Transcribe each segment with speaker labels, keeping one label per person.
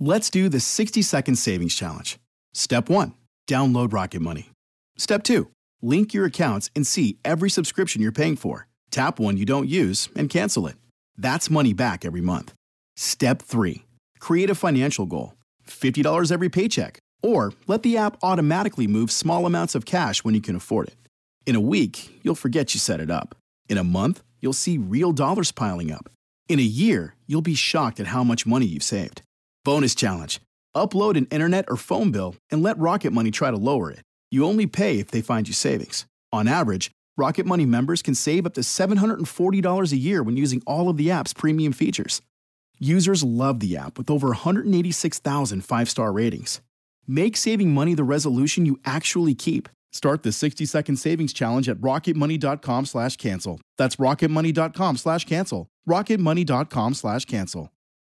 Speaker 1: Let's do the 60-second savings challenge. Step 1, download Rocket Money. Step 2, link your accounts and see every subscription you're paying for. Tap one you don't use and cancel it. That's money back every month. Step 3, create a financial goal. $50 every paycheck. Or let the app automatically move small amounts of cash when you can afford it. In a week, you'll forget you set it up. In a month, you'll see real dollars piling up. In a year, you'll be shocked at how much money you've saved. Bonus challenge. Upload an internet or phone bill and let Rocket Money try to lower it. You only pay if they find you savings. On average, Rocket Money members can save up to $740 a year when using all of the app's premium features. Users love the app with over 186,000 five-star ratings. Make saving money the resolution you actually keep. Start the 60-second savings challenge at rocketmoney.com/cancel. That's rocketmoney.com/cancel. rocketmoney.com/cancel.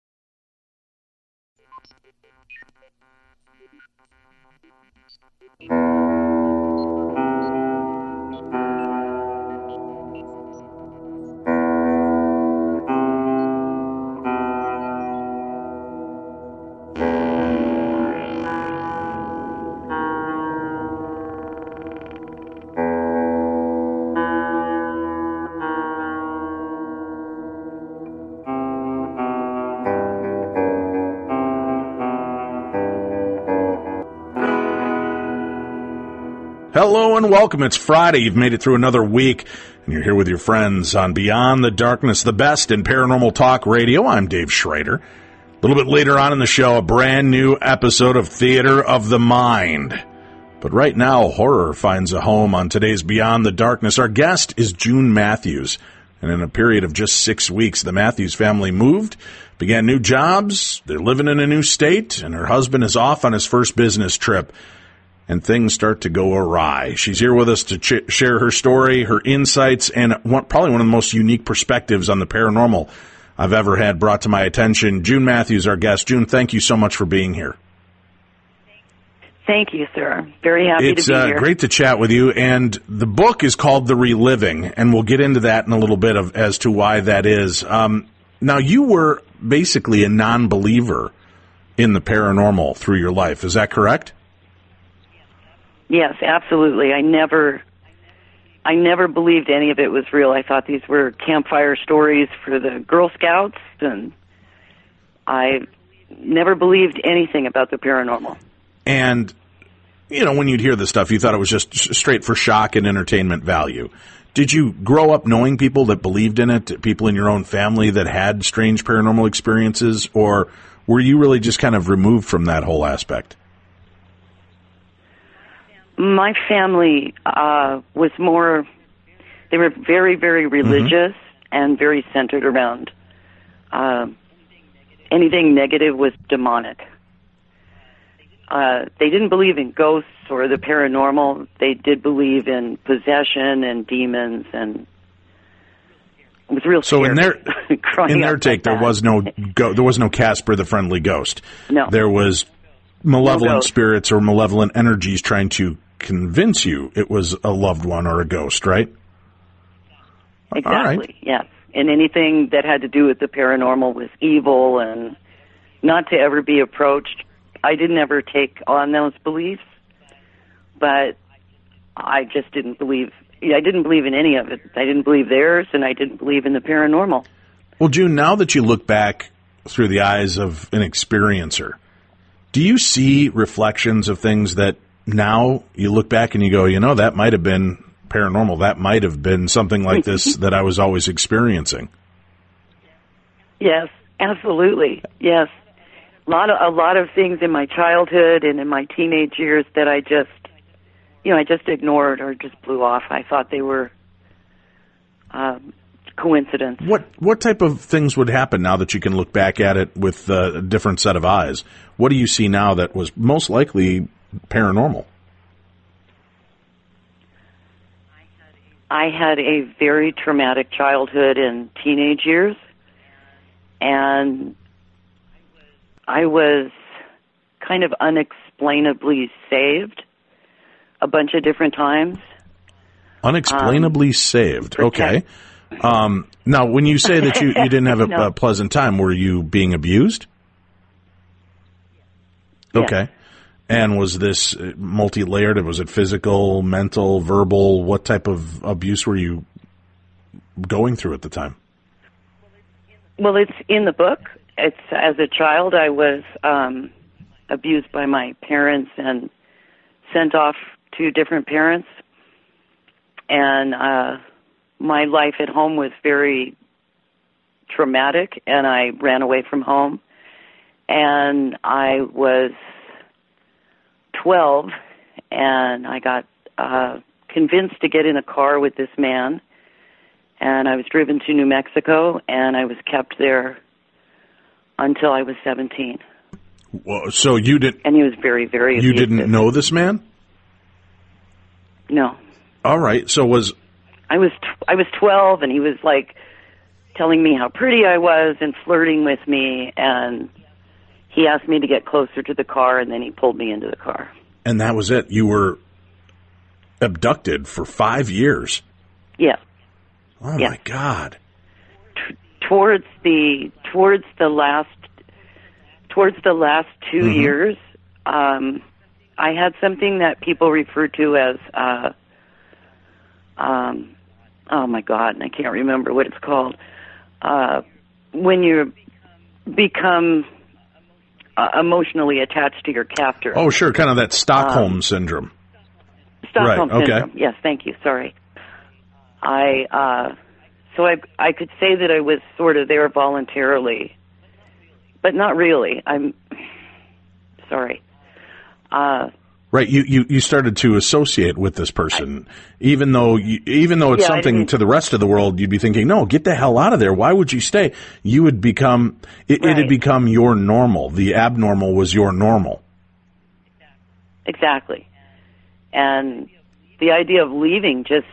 Speaker 2: Hello and welcome. It's Friday. You've made it through another week, and you're here with your friends on Beyond the Darkness, the best in paranormal talk radio. I'm Dave Schrader. A little bit later on in the show, a brand new episode of Theater of the Mind. But right now, horror finds a home on today's Beyond the Darkness. Our guest is June Matthews, and in a period of just 6 weeks, the Matthews family moved, began new jobs, they're living in a new state, and her husband is off on his first business trip. And things start to go awry. She's here with us to share her story, her insights, and probably one of the most unique perspectives on the paranormal I've ever had brought to my attention. June Matthews, our guest. June, thank you so much for being here.
Speaker 3: Thank you, sir. Very happy to be here.
Speaker 2: It's great to chat with you. And the book is called The Reliving, and we'll get into that in a little bit as to why that is. Now, you were basically a non-believer in the paranormal through your life. Is that correct?
Speaker 3: Yes, absolutely. I never believed any of it was real. I thought these were campfire stories for the Girl Scouts, and I never believed anything about the paranormal.
Speaker 2: And, you know, when you'd hear this stuff, you thought it was just straight for shock and entertainment value. Did you grow up knowing people that believed in it, people in your own family that had strange paranormal experiences, or were you really just kind of removed from that whole aspect?
Speaker 3: My family was more, they were very, very religious and very centered around anything negative was demonic. They didn't believe in ghosts or the paranormal. They did believe in possession and demons, and it was real scary.
Speaker 2: So in their take, there was no Casper the Friendly Ghost.
Speaker 3: No.
Speaker 2: There was malevolent spirits or malevolent energies trying to convince you it was a loved one or a ghost, right?
Speaker 3: Exactly,
Speaker 2: all right.
Speaker 3: Yes. And anything that had to do with the paranormal was evil and not to ever be approached. I didn't ever take on those beliefs, but I just didn't believe. I didn't believe in any of it. I didn't believe theirs, and I didn't believe in the paranormal.
Speaker 2: Well, June, now that you look back through the eyes of an experiencer, do you see reflections of things that now you look back and you go, you know, that might have been paranormal. That might have been something like this that I was always experiencing.
Speaker 3: Yes, absolutely. Yes. A lot of things in my childhood and in my teenage years that I just ignored or just blew off. I thought they were coincidence.
Speaker 2: What type of things would happen now that you can look back at it with a different set of eyes? What do you see now that was most likely paranormal?
Speaker 3: I had a very traumatic childhood and teenage years, and I was kind of unexplainably saved a bunch of different times.
Speaker 2: Unexplainably saved. Okay. Now, when you say that you didn't have a pleasant time, were you being abused? Okay. And was this multi-layered? Was it physical, mental, verbal? What type of abuse were you going through at the time?
Speaker 3: Well, it's in the book. It's as a child, I was abused by my parents and sent off to different parents. And my life at home was very traumatic, and I ran away from home. And I was 12, and I got convinced to get in a car with this man, and I was driven to New Mexico, and I was kept there until I was 17.
Speaker 2: Well, so you didn't...
Speaker 3: And he was very, very abusive.
Speaker 2: You didn't know this man?
Speaker 3: No.
Speaker 2: All right, so
Speaker 3: I was 12, and he was, like, telling me how pretty I was and flirting with me, and he asked me to get closer to the car, and then he pulled me into the car.
Speaker 2: And that was it? You were abducted for 5 years?
Speaker 3: Yeah.
Speaker 2: Oh, yeah. My God.
Speaker 3: Towards the last 2 years, I had something that people refer to as, oh my God, and I can't remember what it's called. When you become emotionally attached to your captor.
Speaker 2: Oh, sure, kind of that Stockholm syndrome.
Speaker 3: Stockholm syndrome.
Speaker 2: Okay.
Speaker 3: Yes, thank you. Sorry. So I could say that I was sort of there voluntarily, but not really. I'm sorry.
Speaker 2: Right, you started to associate with this person, even though it's something to the rest of the world. You'd be thinking, no, get the hell out of there. Why would you stay? You would become it had become your normal. The abnormal was your normal.
Speaker 3: Exactly, and the idea of leaving just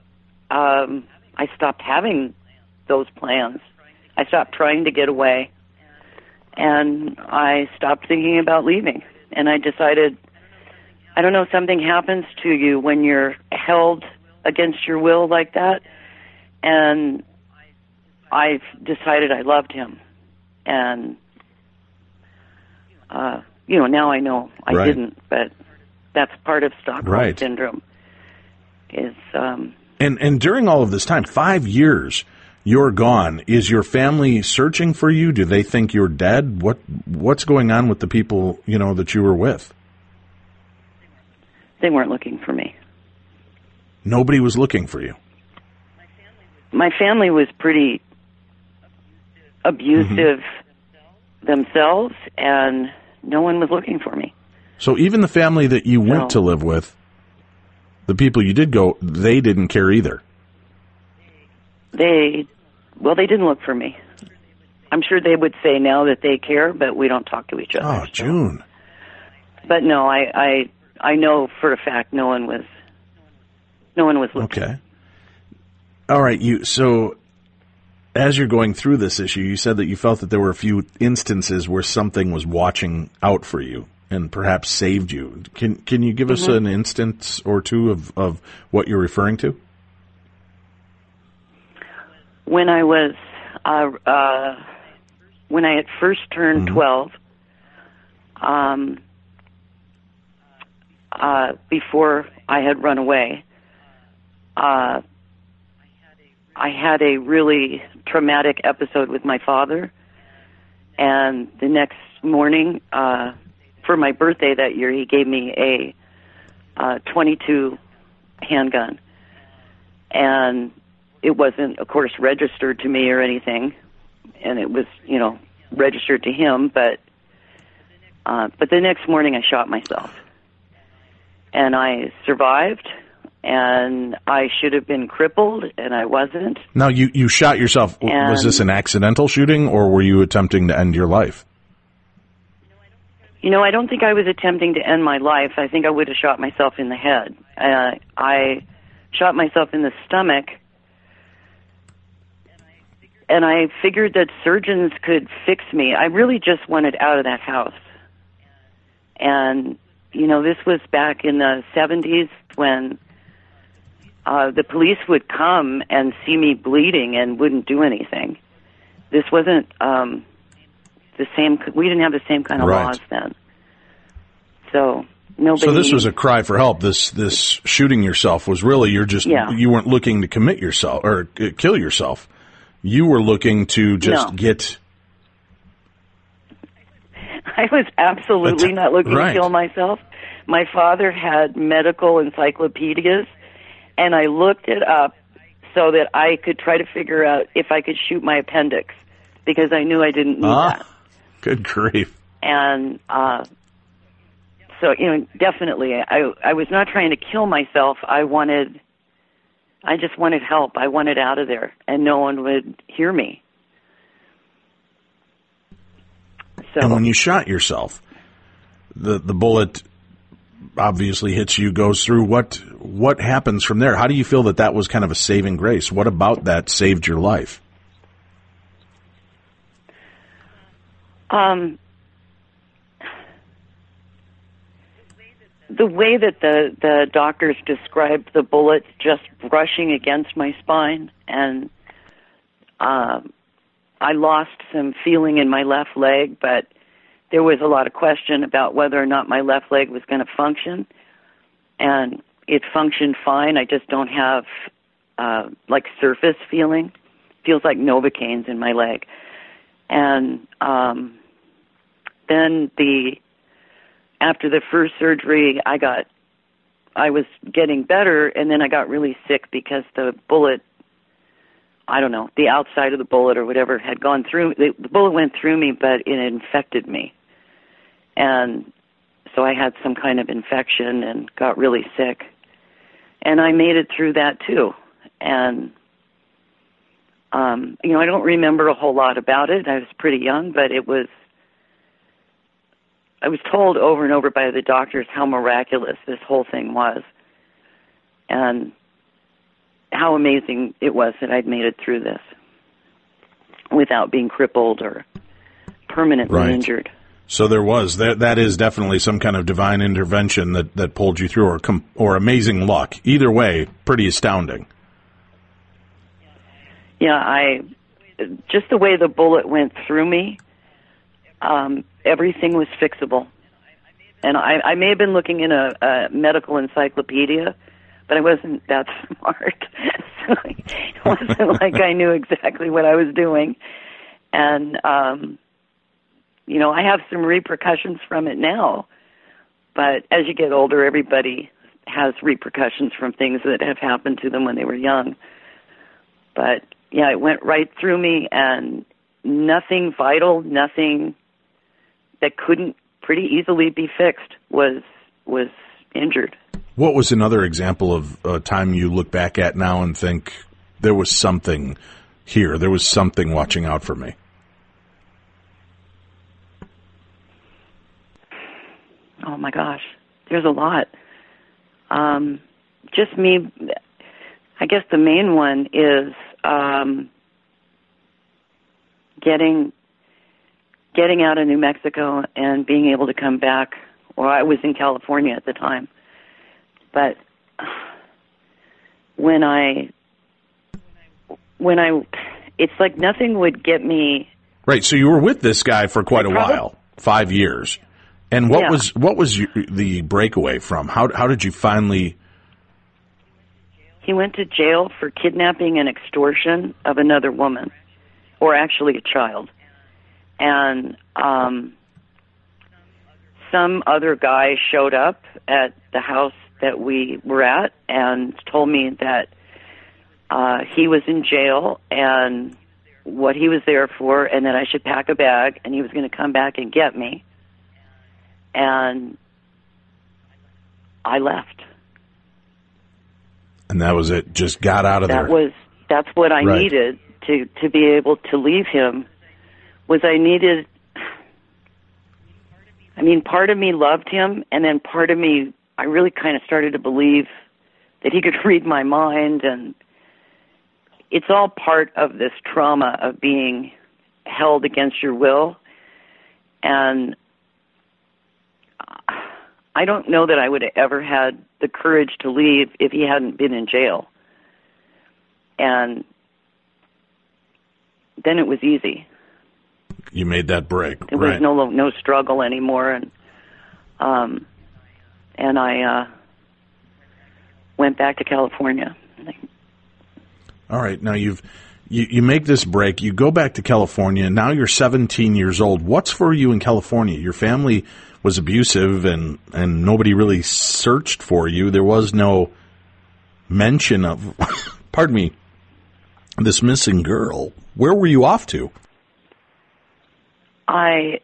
Speaker 3: I stopped having those plans. I stopped trying to get away, and I stopped thinking about leaving. And I decided, I don't know, something happens to you when you're held against your will like that. And I decided I loved him. And, now I know I didn't, but that's part of Stockholm Syndrome.
Speaker 2: And during all of this time, 5 years, you're gone. Is your family searching for you? Do they think you're dead? What's going on with the people, that you were with?
Speaker 3: They weren't looking for me.
Speaker 2: Nobody was looking for you?
Speaker 3: My family was pretty abusive themselves, and no one was looking for me.
Speaker 2: So even the family that you went to live with, the people you did go, they didn't care either?
Speaker 3: They didn't look for me. I'm sure they would say now that they care, but we don't talk to each other.
Speaker 2: Oh, June.
Speaker 3: But no, I know for a fact no one was looking.
Speaker 2: Okay. All right. So as you're going through this issue, you said that you felt that there were a few instances where something was watching out for you and perhaps saved you. Can you give us an instance or two of what you're referring to?
Speaker 3: When I was when I had first turned 12, before I had run away, I had a really traumatic episode with my father, and the next morning, for my birthday that year, he gave me a .22 handgun, and it wasn't, of course, registered to me or anything, and it was, registered to him, but the next morning I shot myself, and I survived, and I should have been crippled, and I wasn't.
Speaker 2: Now, you shot yourself. Was this an accidental shooting, or were you attempting to end your life?
Speaker 3: I don't think I was attempting to end my life. I think I would have shot myself in the head. I shot myself in the stomach, and I figured that surgeons could fix me. I really just wanted out of that house. And, this was back in the 70s when the police would come and see me bleeding and wouldn't do anything. This wasn't the same. We didn't have the same kind of laws then. So nobody.
Speaker 2: So this was a cry for help. This shooting yourself was really you weren't looking to commit yourself or kill yourself. You were looking to just get.
Speaker 3: I was absolutely not looking
Speaker 2: right.
Speaker 3: to kill myself. My father had medical encyclopedias, and I looked it up so that I could try to figure out if I could shoot my appendix, because I knew I didn't need that.
Speaker 2: Good grief.
Speaker 3: And so, definitely, I was not trying to kill myself. I just wanted help. I wanted out of there, and no one would hear me. So,
Speaker 2: and when you shot yourself, the bullet obviously hits you, goes through. What happens from there? How do you feel that was kind of a saving grace? What about that saved your life?
Speaker 3: The way that the doctors described the bullet just brushing against my spine, and I lost some feeling in my left leg, but there was a lot of question about whether or not my left leg was going to function, and it functioned fine. I just don't have surface feeling. Feels like Novocaines in my leg. And then after the first surgery, I was getting better, and then I got really sick because the bullet, I don't know, the outside of the bullet or whatever had gone through. The bullet went through me, but it infected me. And so I had some kind of infection and got really sick. And I made it through that too. And, I don't remember a whole lot about it. I was pretty young, but I was told over and over by the doctors how miraculous this whole thing was, and how amazing it was that I'd made it through this without being crippled or permanently injured.
Speaker 2: So there was that is definitely some kind of divine intervention that pulled you through, or amazing luck. Either way, pretty astounding.
Speaker 3: Yeah, just the way the bullet went through me, everything was fixable. And I may have been looking in a medical encyclopedia, but I wasn't that smart. So it wasn't like I knew exactly what I was doing. And, I have some repercussions from it now. But as you get older, everybody has repercussions from things that have happened to them when they were young. But, yeah, it went right through me, and nothing vital, nothing that couldn't pretty easily be fixed was injured.
Speaker 2: What was another example of a time you look back at now and think there was something here, there was something watching out for me?
Speaker 3: Oh my gosh, there's a lot. Just me, I guess the main one is getting out of New Mexico and being able to come back. Well, I was in California at the time. But when I, it's like nothing would get me.
Speaker 2: Right. So you were with this guy for quite a while, 5 years. And what was the breakaway from? How did you finally?
Speaker 3: He went to jail for kidnapping and extortion of another woman, or actually a child. And some other guy showed up at the house that we were at and told me that he was in jail and what he was there for, and that I should pack a bag, and he was going to come back and get me. And I left.
Speaker 2: And that was it. Just got out of there.
Speaker 3: That's what I needed to be able to leave him. Part of me loved him, and then part of me, I really kind of started to believe that he could read my mind, and it's all part of this trauma of being held against your will. And I don't know that I would have ever had the courage to leave if he hadn't been in jail. And then it was easy.
Speaker 2: You made that break.
Speaker 3: There was no struggle anymore, and and I went back to California.
Speaker 2: All right. Now you make this break. You go back to California. Now you're 17 years old. What's for you in California? Your family was abusive, and nobody really searched for you. There was no mention of, pardon me, this missing girl. Where were you off to?
Speaker 3: I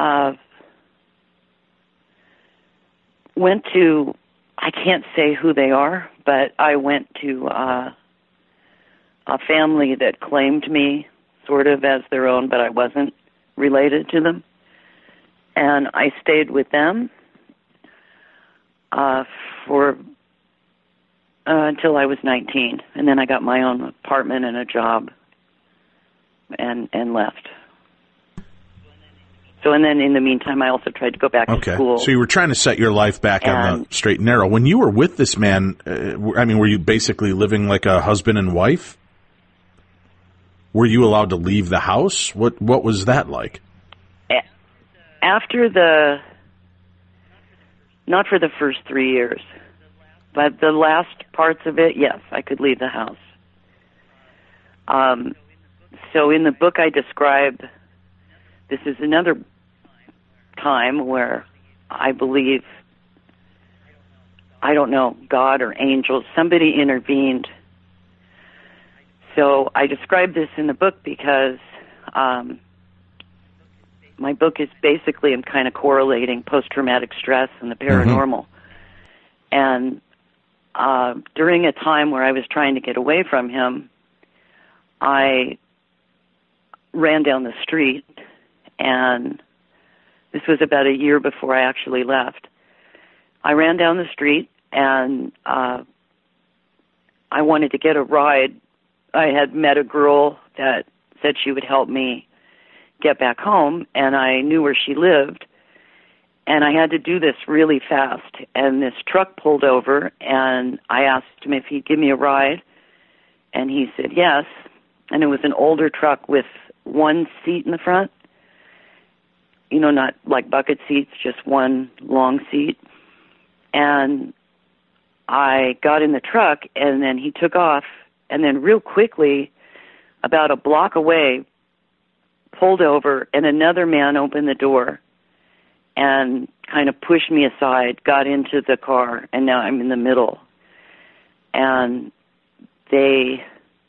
Speaker 3: went to, I can't say who they are, but I went to a family that claimed me sort of as their own, but I wasn't related to them. And I stayed with them for until I was 19. And then I got my own apartment and a job and left. So, and then in the meantime, I also tried to go back to school.
Speaker 2: So you were trying to set your life back on the straight and narrow. When you were with this man, were you basically living like a husband and wife? Were you allowed to leave the house? What was that like?
Speaker 3: After not for the first 3 years, but the last parts of it, yes, I could leave the house. So in the book I describe, this is another time where I believe, I don't know, God or angels, somebody intervened. So I describe this in the book because my book is basically, I'm kind of correlating post-traumatic stress and the paranormal. And during a time where I was trying to get away from him, I ran down the street, and this was about a year before I actually left. I ran down the street, and I wanted to get a ride. I had met a girl that said she would help me get back home, and I knew where she lived, and I had to do this really fast. And this truck pulled over, and I asked him if he'd give me a ride, and he said yes. And it was an older truck with one seat in the front, not like bucket seats, just one long seat. And I got in the truck, and then he took off, and then real quickly, about a block away, pulled over, and another man opened the door and kind of pushed me aside, got into the car, and now I'm in the middle. And they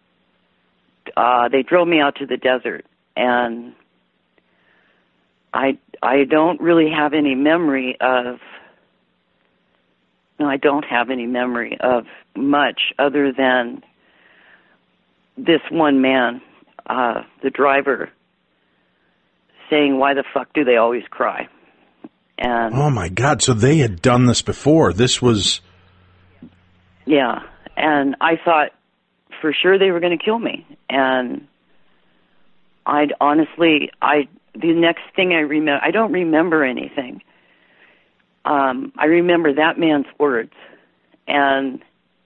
Speaker 3: drove me out to the desert, and I don't really have any memory of, I don't have any memory of much other than this one man, the driver, saying, "Why the fuck do they always cry?" And
Speaker 2: oh my God! So they had done this before. This was,
Speaker 3: yeah. And I thought for sure they were going to kill me. And the next thing I remember, I don't remember anything. I remember that man's words, and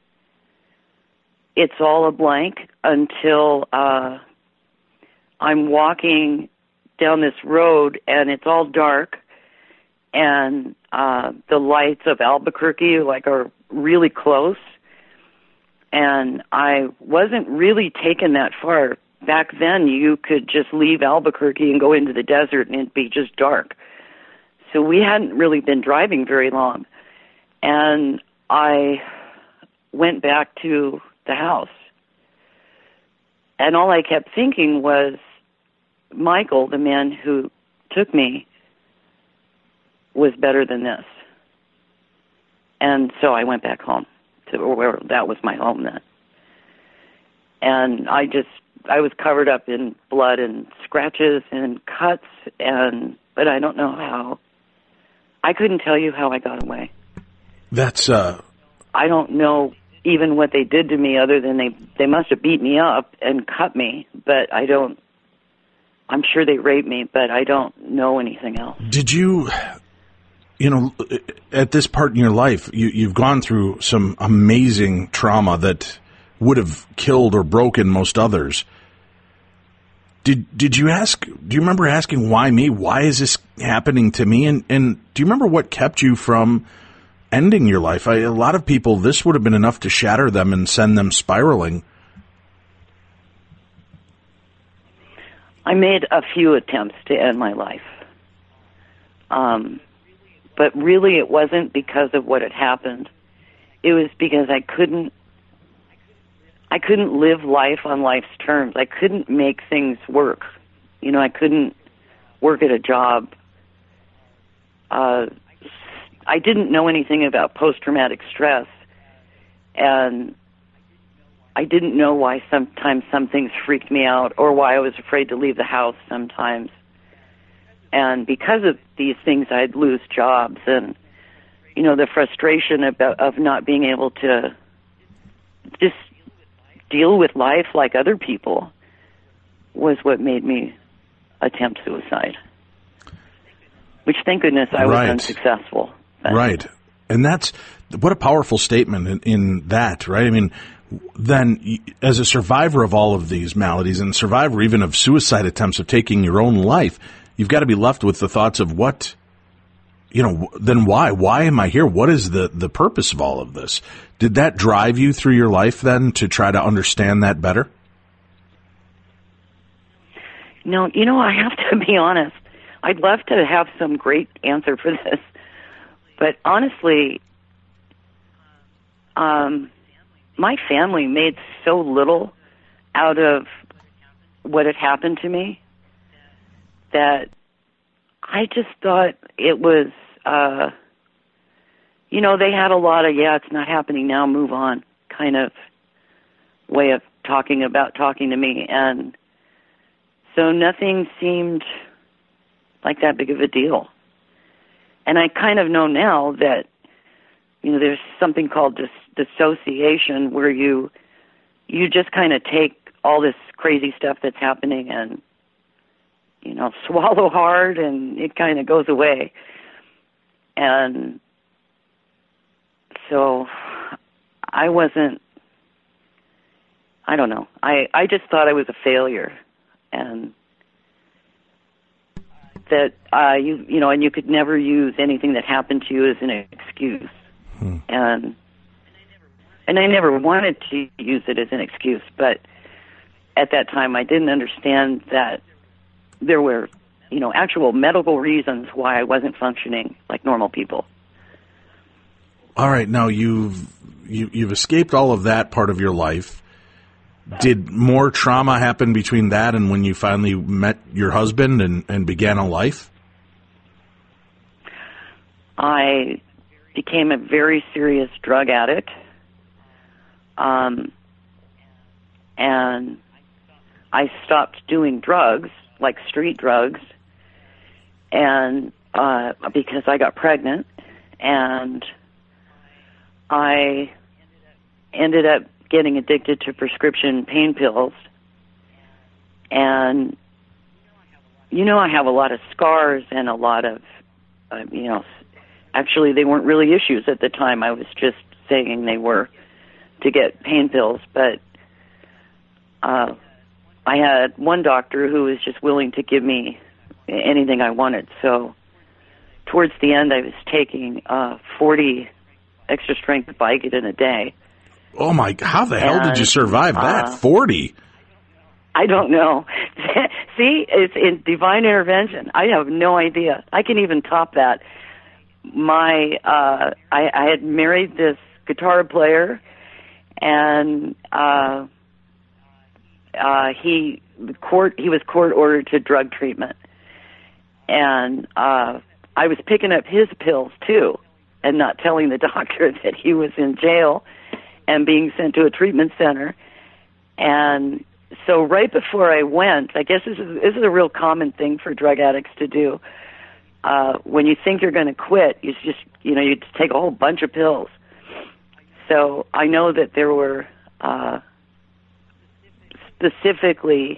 Speaker 3: it's all a blank until I'm walking down this road, and it's all dark, and the lights of Albuquerque are really close, and I wasn't really taken that far. Back then, you could just leave Albuquerque and go into the desert, and it'd be just dark. So we hadn't really been driving very long, and I went back to the house, and all I kept thinking was, Michael, the man who took me, was better than this. And so I went back home to where that was my home then. And I was covered up in blood and scratches and cuts, but I don't know how. I couldn't tell you how I got away.
Speaker 2: That's
Speaker 3: I don't know even what they did to me, other than they must have beat me up and cut me, but I'm sure they raped me, but I don't know anything else.
Speaker 2: Did you, at this part in your life, you've gone through some amazing trauma that would have killed or broken most others. Did you do you remember asking, why me? Why is this happening to me? And do you remember what kept you from ending your life. A lot of people, this would have been enough to shatter them and send them spiraling.
Speaker 3: I made a few attempts to end my life. But really it wasn't because of what had happened. It was because I couldn't live life on life's terms. I couldn't make things work. I couldn't work at a job. I didn't know anything about post-traumatic stress, and I didn't know why sometimes some things freaked me out or why I was afraid to leave the house sometimes. And because of these things, I'd lose jobs, and the frustration of not being able to just deal with life like other people was what made me attempt suicide. Which, thank goodness, I was unsuccessful.
Speaker 2: Right, and that's what a powerful statement in that, right? I mean, then as a survivor of all of these maladies and survivor even of suicide attempts of taking your own life, you've got to be left with the thoughts of then why? Why am I here? What is the purpose of all of this? Did that drive you through your life then to try to understand that better?
Speaker 3: No, I have to be honest. I'd love to have some great answer for this. But honestly, my family made so little out of what had happened to me that I just thought it was, they had a lot of, it's not happening now, move on kind of way of talking to me. And so nothing seemed like that big of a deal. And I kind of know now that, there's something called dissociation where you just kind of take all this crazy stuff that's happening and, swallow hard, and it kind of goes away. And so I don't know. I just thought I was a failure, and that and you could never use anything that happened to you as an excuse. And I never wanted to use it as an excuse, but at that time I didn't understand that there were, actual medical reasons why I wasn't functioning like normal people.
Speaker 2: All right, now you've escaped all of that part of your life. Did more trauma happen between that and when you finally met your husband and began a life?
Speaker 3: I became a very serious drug addict. And I stopped doing drugs, like street drugs, and because I got pregnant, and I ended up getting addicted to prescription pain pills. And I have a lot of scars and a lot of actually they weren't really issues at the time. I was just saying they were to get pain pills, but I had one doctor who was just willing to give me anything I wanted. So towards the end, I was taking 40 extra strength Vicodin a day.
Speaker 2: Oh my! How the hell did you survive that? 40?
Speaker 3: I don't know. See, it's in divine intervention. I have no idea. I can even top that. I had married this guitar player, and he was court ordered to drug treatment, and I was picking up his pills too, and not telling the doctor that he was in jail and being sent to a treatment center. And so right before I went, I guess this is a real common thing for drug addicts to do. When you think you're going to quit, you just take a whole bunch of pills. So I know that there were specifically,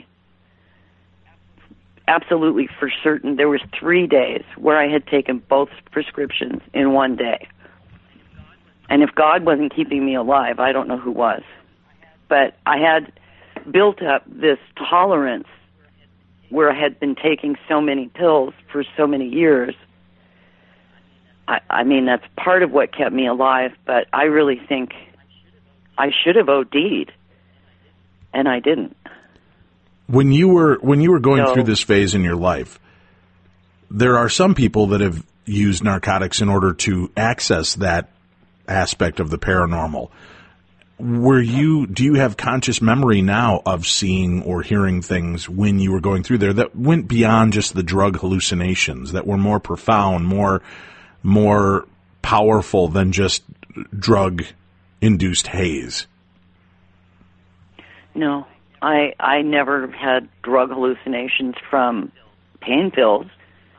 Speaker 3: absolutely for certain, there was 3 days where I had taken both prescriptions in one day. And if God wasn't keeping me alive, I don't know who was. But I had built up this tolerance where I had been taking so many pills for so many years I mean, that's part of what kept me alive, but I really think I should have OD'd, and I didn't.
Speaker 2: When you were going through this phase in your life, there are some people that have used narcotics in order to access that aspect of the paranormal. Do you have conscious memory now of seeing or hearing things when you were going through there that went beyond just the drug hallucinations, that were more profound, more powerful than just drug-induced haze?
Speaker 3: No, I never had drug hallucinations from pain pills.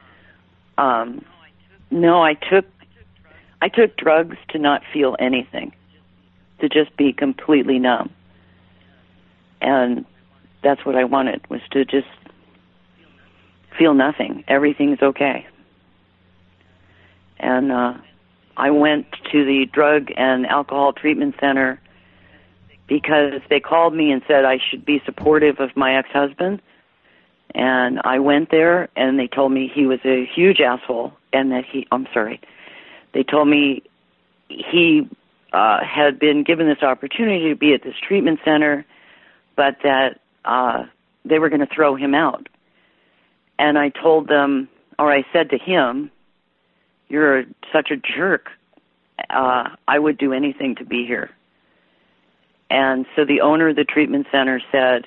Speaker 3: No, I took drugs to not feel anything, to just be completely numb. And that's what I wanted, was to just feel nothing. Everything's okay. And I went to the drug and alcohol treatment center because they called me and said I should be supportive of my ex-husband. And I went there, and they told me he was a huge asshole, and that they told me he had been given this opportunity to be at this treatment center, but that they were going to throw him out. And I told them, or I said to him, "You're such a jerk. I would do anything to be here." And so the owner of the treatment center said,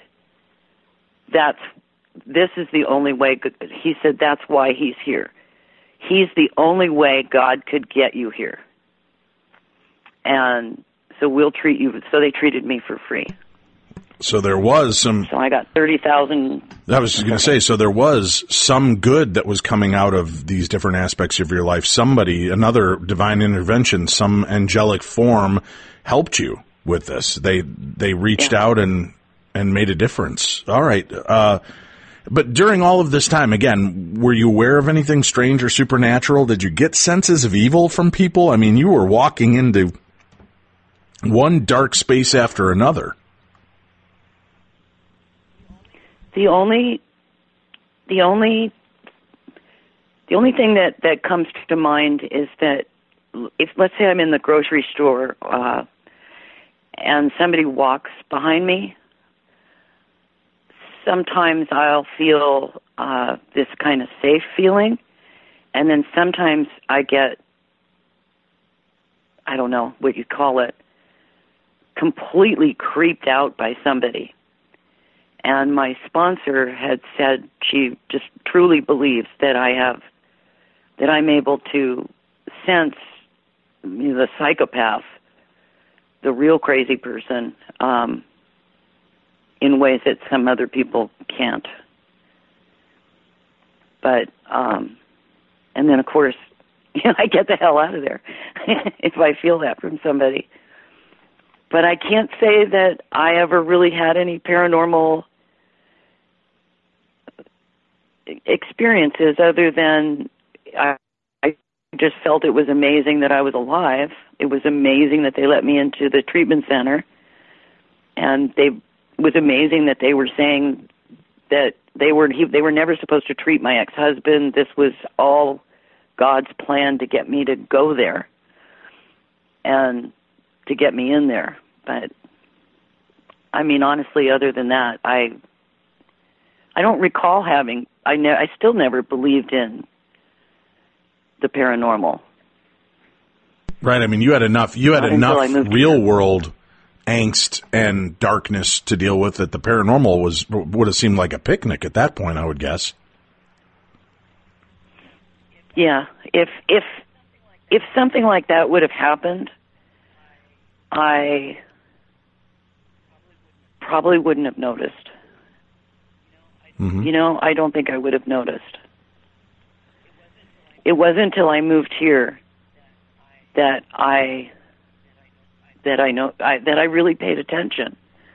Speaker 3: this is the only way. He said, that's why he's here. He's the only way God could get you here. And so we'll treat you. So they treated me for free.
Speaker 2: So there was some.
Speaker 3: So I got $30,000.
Speaker 2: I was just going to say, so there was some good that was coming out of these different aspects of your life. Another divine intervention, some angelic form helped you with this. They reached out and made a difference. All right. But during all of this time, again, were you aware of anything strange or supernatural? Did you get senses of evil from people? I mean, you were walking into one dark space after another.
Speaker 3: The only thing that comes to mind is that if, let's say I'm in the grocery store and somebody walks behind me, sometimes I'll feel this kind of safe feeling, and then sometimes I get, I don't know what you call it, completely creeped out by somebody. And my sponsor had said she just truly believes that I'm able to sense the psychopath, the real crazy person, in ways that some other people can't. But, and then of course, I get the hell out of there if I feel that from somebody. But I can't say that I ever really had any paranormal experiences other than I just felt it was amazing that I was alive. It was amazing that they let me into the treatment center. And it was amazing that they were saying that they were never supposed to treat my ex-husband. This was all God's plan to get me to go there and to get me in there. But I mean, honestly, other than that, I don't recall having. I still never believed in the paranormal.
Speaker 2: Right. I mean, you had enough real world angst and darkness to deal with that the paranormal would have seemed like a picnic at that point, I would guess.
Speaker 3: Yeah. If something like that would have happened, I probably wouldn't have noticed.
Speaker 2: Mm-hmm.
Speaker 3: You know, I don't think I would have noticed. It wasn't until I moved here that I really paid attention.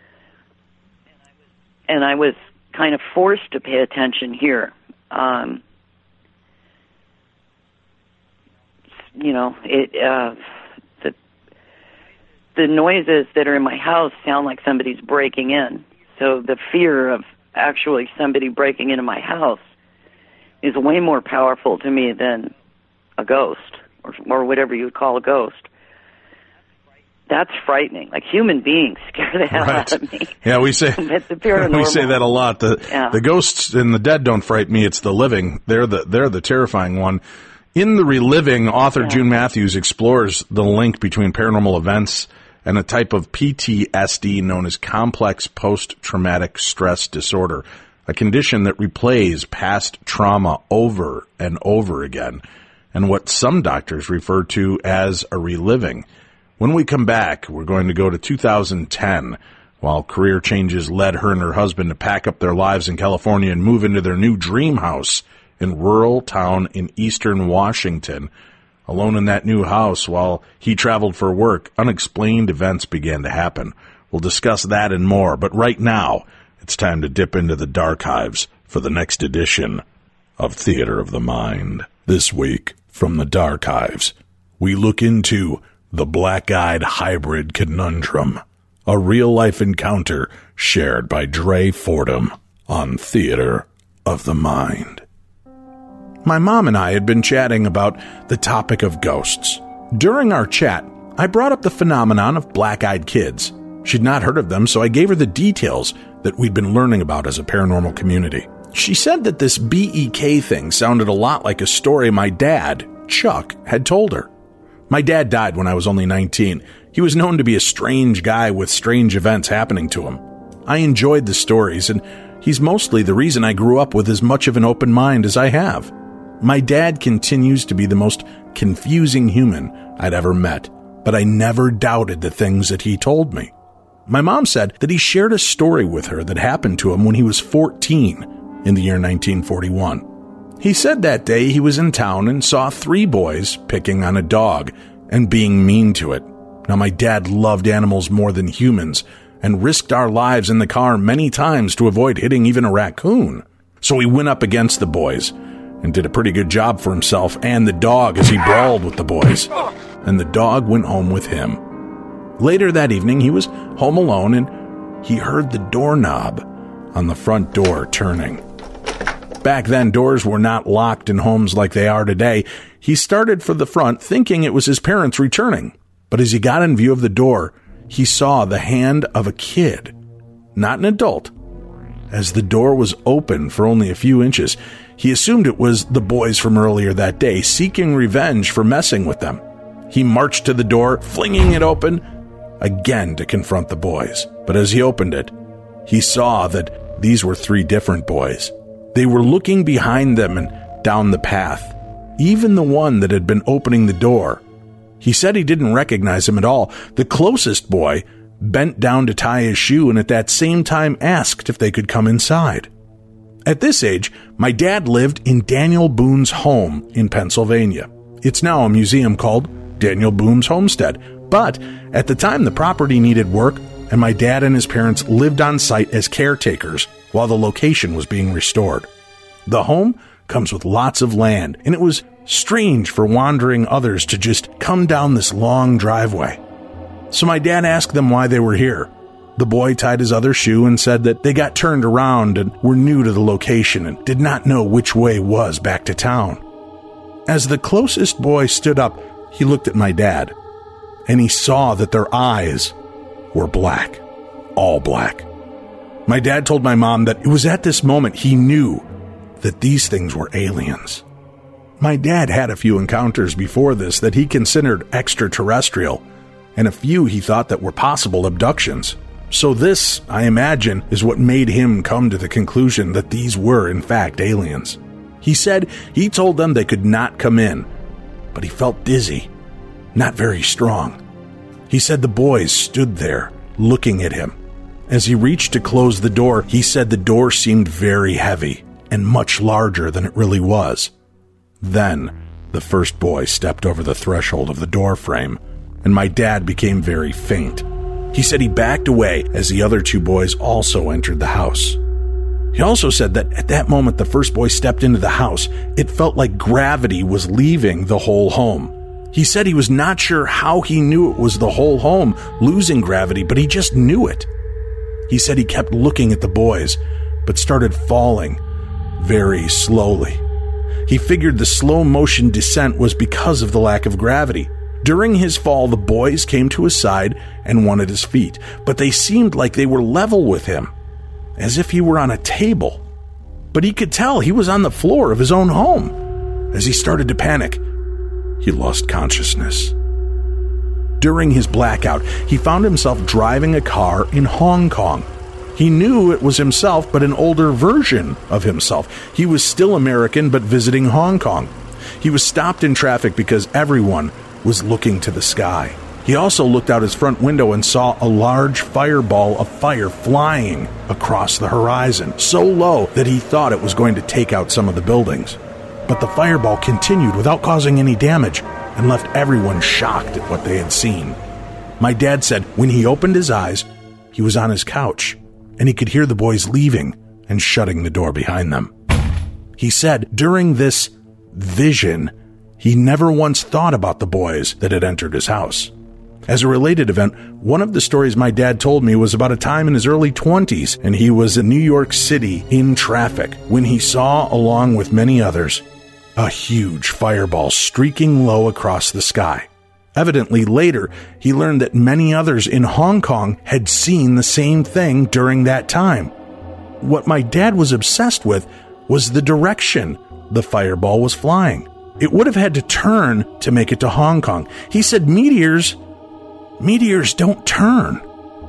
Speaker 3: And I was kind of forced to pay attention here. You know, the noises that are in my house sound like somebody's breaking in. So the fear of actually somebody breaking into my house is way more powerful to me than a ghost or whatever you would call a ghost. That's frightening. Like, human beings scare the hell out of me.
Speaker 2: Yeah, we say
Speaker 3: the paranormal.
Speaker 2: We say that a lot. The ghosts and the dead don't frighten me. It's the living. They're the terrifying one. In The Reliving, author June Matthews explores the link between paranormal events and a type of PTSD known as complex post-traumatic stress disorder, a condition that replays past trauma over and over again, and what some doctors refer to as a reliving. When we come back, we're going to go to 2010, while career changes led her and her husband to pack up their lives in California and move into their new dream house in rural town in eastern Washington. Alone in that new house while he traveled for work, unexplained events began to happen. We'll discuss that and more, but right now, it's time to dip into the Darchives for the next edition of Theater of the Mind. This week, from the Darchives, we look into the Black-Eyed Hybrid Conundrum, a real-life encounter shared by Dre Fordham on Theater of the Mind. My mom and I had been chatting about the topic of ghosts. During our chat, I brought up the phenomenon of black-eyed kids. She'd not heard of them, so I gave her the details that we'd been learning about as a paranormal community. She said that this BEK thing sounded a lot like a story my dad, Chuck, had told her. My dad died when I was only 19. He was known to be a strange guy with strange events happening to him. I enjoyed the stories, and he's mostly the reason I grew up with as much of an open mind as I have. My dad continues to be the most confusing human I'd ever met, but I never doubted the things that he told me. My mom said that he shared a story with her that happened to him when he was 14 in the year 1941. He said that day he was in town and saw 3 boys picking on a dog and being mean to it. Now, my dad loved animals more than humans and risked our lives in the car many times to avoid hitting even a raccoon. So he went up against the boys and did a pretty good job for himself and the dog as he brawled with the boys. And the dog went home with him. Later that evening, he was home alone and he heard the doorknob on the front door turning. Back then, doors were not locked in homes like they are today. He started for the front, thinking it was his parents returning. But as he got in view of the door, he saw the hand of a kid, not an adult. As the door was open for only a few inches, he assumed it was the boys from earlier that day, seeking revenge for messing with them. He marched to the door, flinging it open, again to confront the boys. But as he opened it, he saw that these were 3 different boys. They were looking behind them and down the path, even the one that had been opening the door. He said he didn't recognize him at all. The closest boy bent down to tie his shoe and at that same time asked if they could come inside. At this age, my dad lived in Daniel Boone's home in Pennsylvania. It's now a museum called Daniel Boone's Homestead, but at the time the property needed work and my dad and his parents lived on site as caretakers while the location was being restored. The home comes with lots of land, and it was strange for wandering others to just come down this long driveway. So my dad asked them why they were here. The boy tied his other shoe and said that they got turned around and were new to the location and did not know which way was back to town. As the closest boy stood up, he looked at my dad, and he saw that their eyes were black, all black. My dad told my mom that it was at this moment he knew that these things were aliens. My dad had a few encounters before this that he considered extraterrestrial, and a few he thought that were possible abductions. So this, I imagine, is what made him come to the conclusion that these were, in fact, aliens. He said he told them they could not come in, but he felt dizzy, not very strong. He said the boys stood there, looking at him. As he reached to close the door, he said the door seemed very heavy and much larger than it really was. Then, the first boy stepped over the threshold of the door frame, and my dad became very faint. He said he backed away as the other 2 boys also entered the house. He also said that at that moment the first boy stepped into the house, it felt like gravity was leaving the whole home. He said he was not sure how he knew it was the whole home losing gravity, but he just knew it. He said he kept looking at the boys, but started falling very slowly. He figured the slow motion descent was because of the lack of gravity. During his fall, the boys came to his side and one at his feet, but they seemed like they were level with him, as if he were on a table. But he could tell he was on the floor of his own home. As he started to panic, he lost consciousness. During his blackout, he found himself driving a car in Hong Kong. He knew it was himself, but an older version of himself. He was still American, but visiting Hong Kong. He was stopped in traffic because everyone was looking to the sky. He also looked out his front window and saw a large fireball of fire flying across the horizon, so low that he thought it was going to take out some of the buildings. But the fireball continued without causing any damage and left everyone shocked at what they had seen. My dad said when he opened his eyes, he was on his couch, and he could hear the boys leaving and shutting the door behind them. He said during this vision, he never once thought about the boys that had entered his house. As a related event, one of the stories my dad told me was about a time in his early 20s, and he was in New York City in traffic when he saw, along with many others, a huge fireball streaking low across the sky. Evidently, later, he learned that many others in Hong Kong had seen the same thing during that time. What my dad was obsessed with was the direction the fireball was flying. It would have had to turn to make it to Hong Kong. He said meteors don't turn.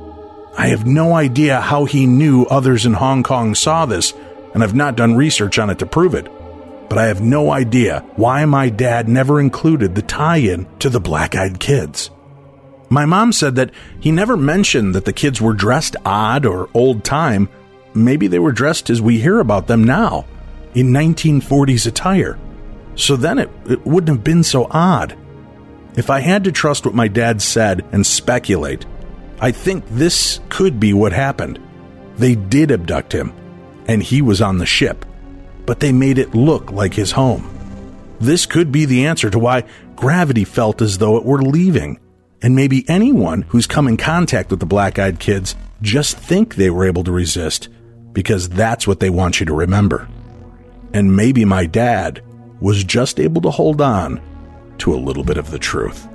Speaker 2: I have no idea how he knew others in Hong Kong saw this, and I've not done research on it to prove it. But I have no idea why my dad never included the tie-in to the Black-Eyed Kids. My mom said that he never mentioned that the kids were dressed odd or old-time. Maybe they were dressed as we hear about them now, in 1940s attire. So then it wouldn't have been so odd. If I had to trust what my dad said and speculate, I think this could be what happened. They did abduct him, and he was on the ship, but they made it look like his home. This could be the answer to why gravity felt as though it were leaving, and maybe anyone who's come in contact with the Black-Eyed Kids just think they were able to resist, because that's what they want you to remember. And maybe my dad was just able to hold on to a little bit of the truth.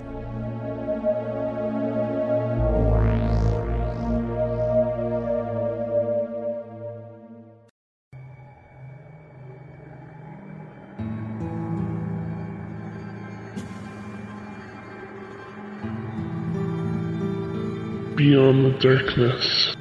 Speaker 4: Beyond the darkness.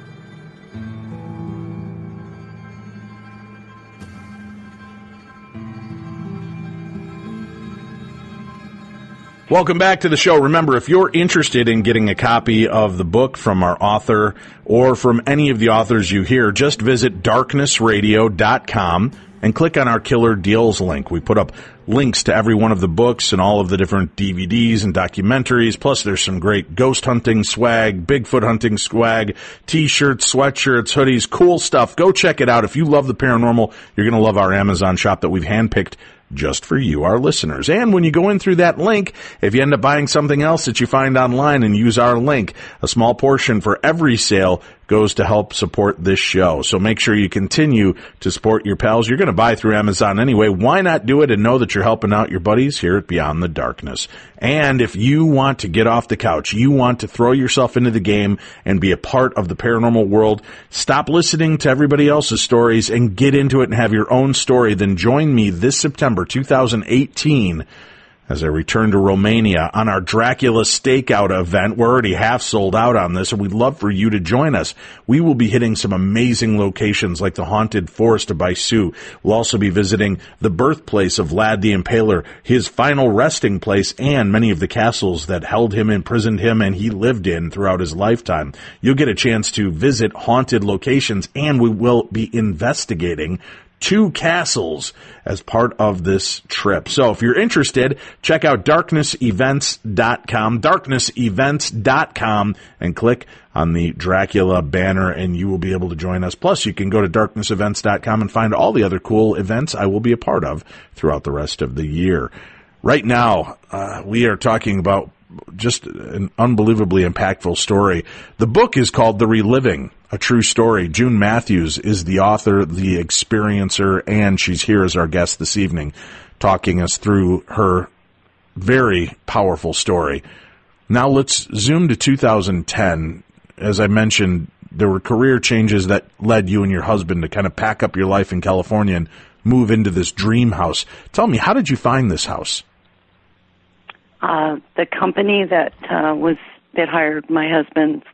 Speaker 2: Welcome back to the show. Remember, if you're interested in getting a copy of the book from our author or from any of the authors you hear, just visit darknessradio.com and click on our Killer Deals link. We put up links to every one of the books and all of the different DVDs and documentaries. Plus, there's some great ghost hunting swag, Bigfoot hunting swag, T-shirts, sweatshirts, hoodies, cool stuff. Go check it out. If you love the paranormal, you're going to love our Amazon shop that we've handpicked just for you, our listeners. And when you go in through that link, if you end up buying something else that you find online and use our link, a small portion for every sale goes to help support this show. So make sure you continue to support your pals. You're going to buy through Amazon anyway. Why not do it and know that you're helping out your buddies here at Beyond the Darkness? And if you want to get off the couch, you want to throw yourself into the game and be a part of the paranormal world, stop listening to everybody else's stories and get into it and have your own story. Then join me this September 2018 as I return to Romania on our Dracula Stakeout event. We're already half sold out on this, and we'd love for you to join us. We will be hitting some amazing locations like the haunted forest of Baisu. We'll also be visiting the birthplace of Vlad the Impaler, his final resting place, and many of the castles that held him, imprisoned him, and he lived in throughout his lifetime. You'll get a chance to visit haunted locations, and we will be investigating 2 castles as part of this trip. So if you're interested, check out darknessevents.com, and click on the Dracula banner, and you will be able to join us. Plus, you can go to darknessevents.com and find all the other cool events I will be a part of throughout the rest of the year. Right now, we are talking about just an unbelievably impactful story. The book is called The Reliving, a True Story. June Matthews is the author, the experiencer, and she's here as our guest this evening. talking us through her very powerful story. Now let's zoom to 2010. As I mentioned, there were career changes that led you and your husband to kind of pack up your life in California and move into this dream house. Tell me, how did you find this house?
Speaker 3: The company that hired my husband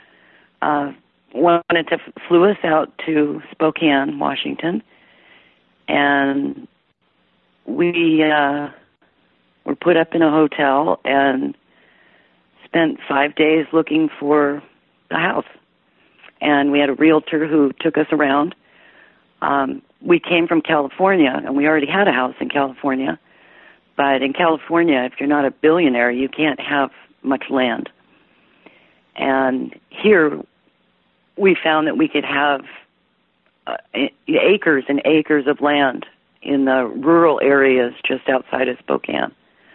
Speaker 3: flew us out to Spokane, Washington, and we were put up in a hotel and spent 5 days looking for a house. And we had a realtor who took us around. We came from California, and we already had a house in California. But in California, if you're not a billionaire, you can't have much land. And here, we found that we could have acres and acres of land in the rural areas just outside of Spokane.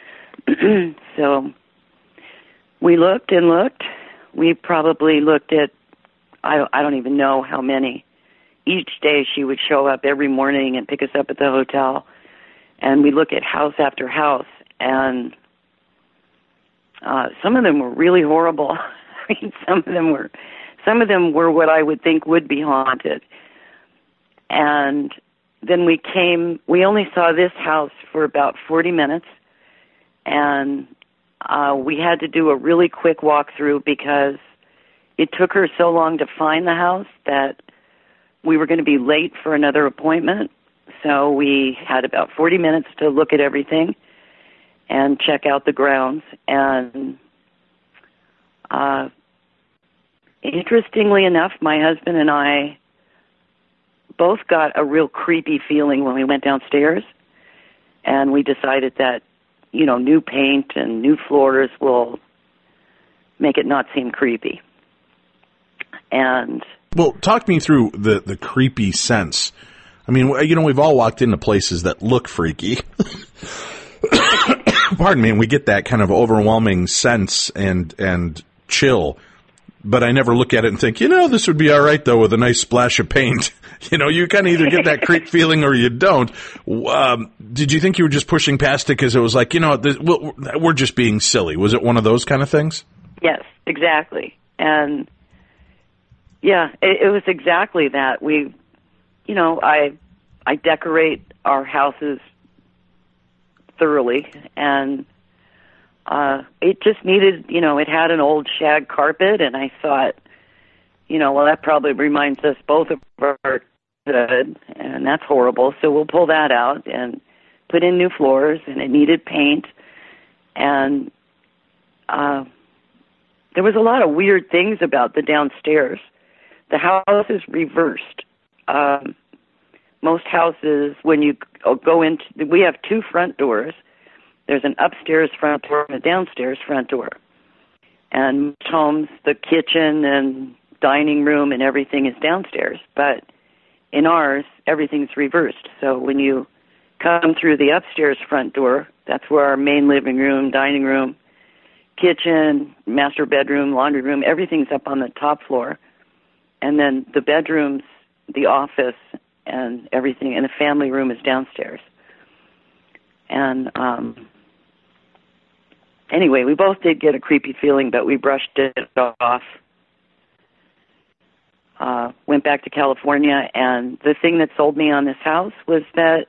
Speaker 3: So we looked and looked. We probably looked at, I don't even know how many. Each day she would show up every morning and pick us up at the hotel, and we look at house after house, and some of them were really horrible. I mean, some of them were what I would think would be haunted. And then we only saw this house for about 40 minutes, and we had to do a really quick walkthrough because it took her so long to find the house that we were going to be late for another appointment. So we had about 40 minutes to look at everything and check out the grounds. And interestingly enough, my husband and I both got a real creepy feeling when we went downstairs, and we decided that, new paint and new floors will make it not seem creepy. And
Speaker 2: well, talk me through the creepy sense. I mean, we've all walked into places that look freaky. Pardon me, and we get that kind of overwhelming sense and chill. But I never look at it and think, this would be all right, though, with a nice splash of paint. You kind of either get that creep feeling or you don't. Did you think you were just pushing past it because it was like, we're just being silly? Was it one of those kind of things?
Speaker 3: Yes, exactly. And, yeah, it was exactly that. I decorate our houses thoroughly, and it just needed, it had an old shag carpet, and I thought, that probably reminds us both of our childhood, and that's horrible, so we'll pull that out and put in new floors, and it needed paint, and there was a lot of weird things about the downstairs. The house is reversed. Most houses, when you go into, we have two front doors. There's an upstairs front door and a downstairs front door. And most homes, the kitchen and dining room and everything is downstairs. But in ours, everything's reversed. So when you come through the upstairs front door, that's where our main living room, dining room, kitchen, master bedroom, laundry room, everything's up on the top floor. And then the bedrooms, the office, and everything, and the family room is downstairs. And anyway, we both did get a creepy feeling, but we brushed it off. Went back to California, and the thing that sold me on this house was that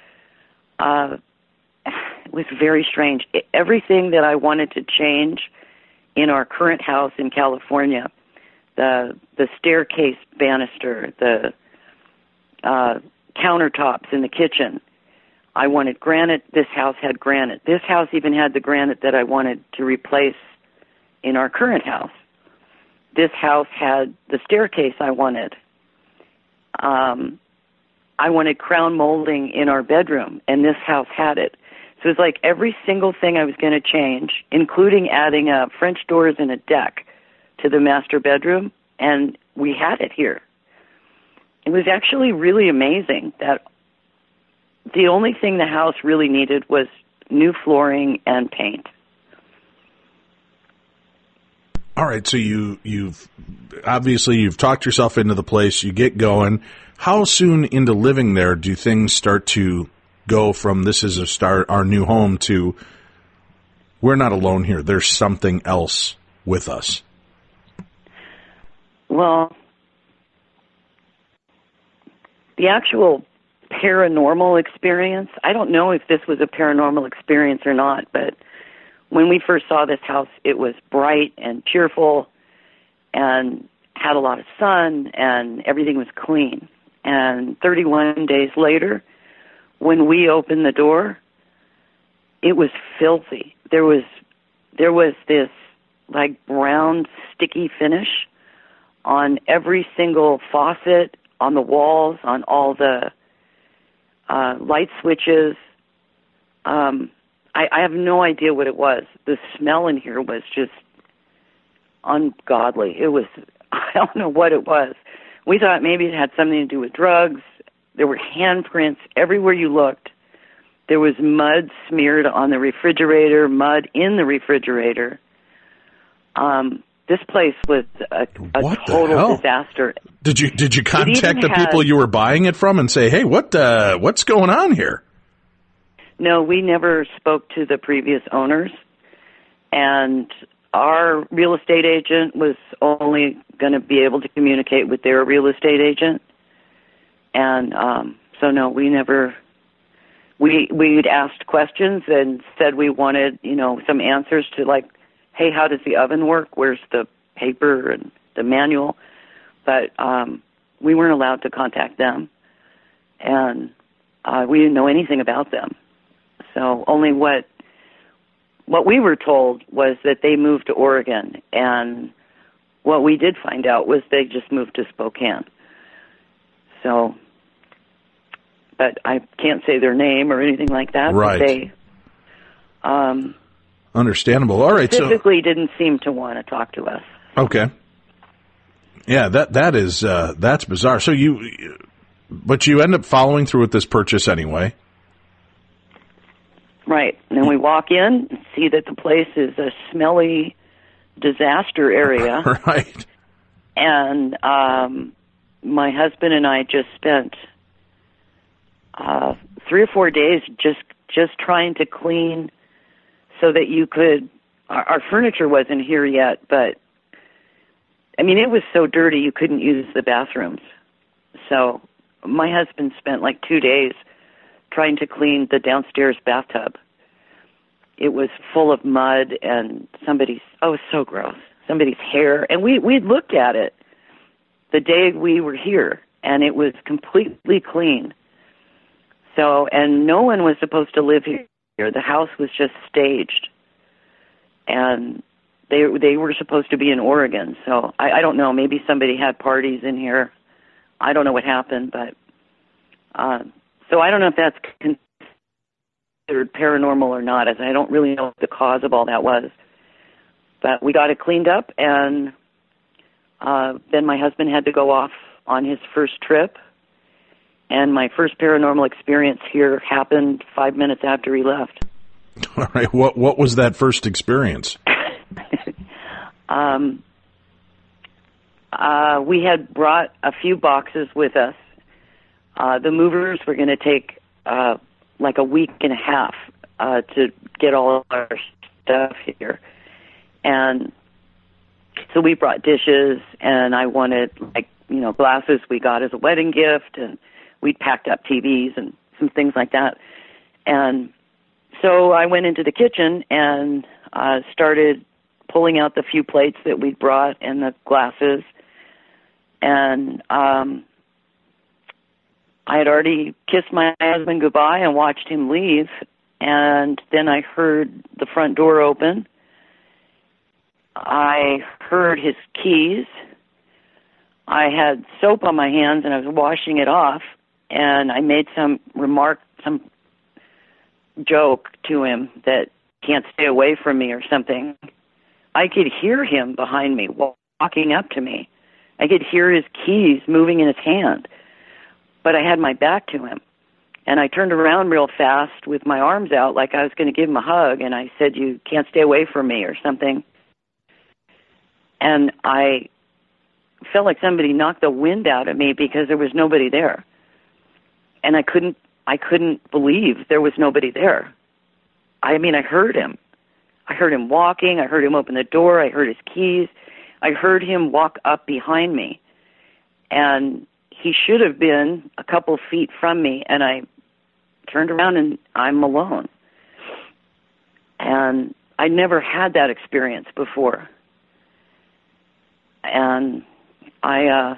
Speaker 3: it was very strange. Everything that I wanted to change in our current house in California, the staircase banister, the countertops in the kitchen, I wanted granite. This house had granite. This house even had the granite that I wanted to replace in our current house. This house had the staircase I wanted. I wanted crown molding in our bedroom, and this house had it. So it was like every single thing I was going to change, including adding French doors and a deck to the master bedroom, and we had it here. It was actually really amazing that the only thing the house really needed was new flooring and paint.
Speaker 2: All right, so you've talked yourself into the place, you get going. How soon into living there do things start to go from this is our new home to we're not alone here. There's something else with us?
Speaker 3: Well, the actual paranormal experience, I don't know if this was a paranormal experience or not, but when we first saw this house, it was bright and cheerful and had a lot of sun, and everything was clean. And 31 days later, when we opened the door, it was filthy. There was this like brown sticky finish on every single faucet, on the walls, on all the light switches. I have no idea what it was. The smell in here was just ungodly. It was, I don't know what it was. We thought maybe it had something to do with drugs. There were handprints everywhere you looked. There was mud smeared on the refrigerator, mud in the refrigerator. This place was a total disaster.
Speaker 2: Did you contact the people you were buying it from and say, hey, what's going on here?
Speaker 3: No, we never spoke to the previous owners, and our real estate agent was only going to be able to communicate with their real estate agent. And so, no, we never... We'd asked questions and said we wanted, some answers to, like, hey, how does the oven work? Where's the paper and the manual? But we weren't allowed to contact them, and we didn't know anything about them. So only what we were told was that they moved to Oregon, and what we did find out was they just moved to Spokane. So, but I can't say their name or anything like that.
Speaker 2: Right.
Speaker 3: But they,
Speaker 2: understandable. All right.
Speaker 3: Specifically didn't seem to want to talk to us.
Speaker 2: Okay. Yeah, that is that's bizarre. So but you end up following through with this purchase anyway.
Speaker 3: Right. And then we walk in and see that the place is a smelly disaster area.
Speaker 2: Right.
Speaker 3: And my husband and I just spent 3 or 4 days just trying to clean so that you could, our furniture wasn't here yet, but I mean, it was so dirty you couldn't use the bathrooms. So my husband spent like 2 days trying to clean the downstairs bathtub. It was full of mud and it was so gross, somebody's hair. And we'd looked at it the day we were here, and it was completely clean. So, and no one was supposed to live here. The house was just staged. And they were supposed to be in Oregon. So I don't know, maybe somebody had parties in here. I don't know what happened, but so I don't know if that's considered paranormal or not, as I don't really know what the cause of all that was. But we got it cleaned up, and then my husband had to go off on his first trip, and my first paranormal experience here happened 5 minutes after he left.
Speaker 2: All right, what was that first experience?
Speaker 3: We had brought a few boxes with us. The movers were going to take like a week and a half to get all of our stuff here. And so we brought dishes, and I wanted, glasses we got as a wedding gift, and we'd packed up TVs and some things like that. And so I went into the kitchen and started pulling out the few plates that we'd brought and the glasses. And I had already kissed my husband goodbye and watched him leave. And then I heard the front door open. I heard his keys. I had soap on my hands, and I was washing it off. And I made some joke to him that can't stay away from me or something. I could hear him behind me walking up to me. I could hear his keys moving in his hand, but I had my back to him. And I turned around real fast with my arms out like I was going to give him a hug, and I said, "You can't stay away from me," or something. And I felt like somebody knocked the wind out of me because there was nobody there. And I I couldn't believe there was nobody there. I mean, I heard him. I heard him walking. I heard him open the door. I heard his keys. I heard him walk up behind me. And he should have been a couple feet from me, and I turned around and I'm alone. And I never had that experience before. And I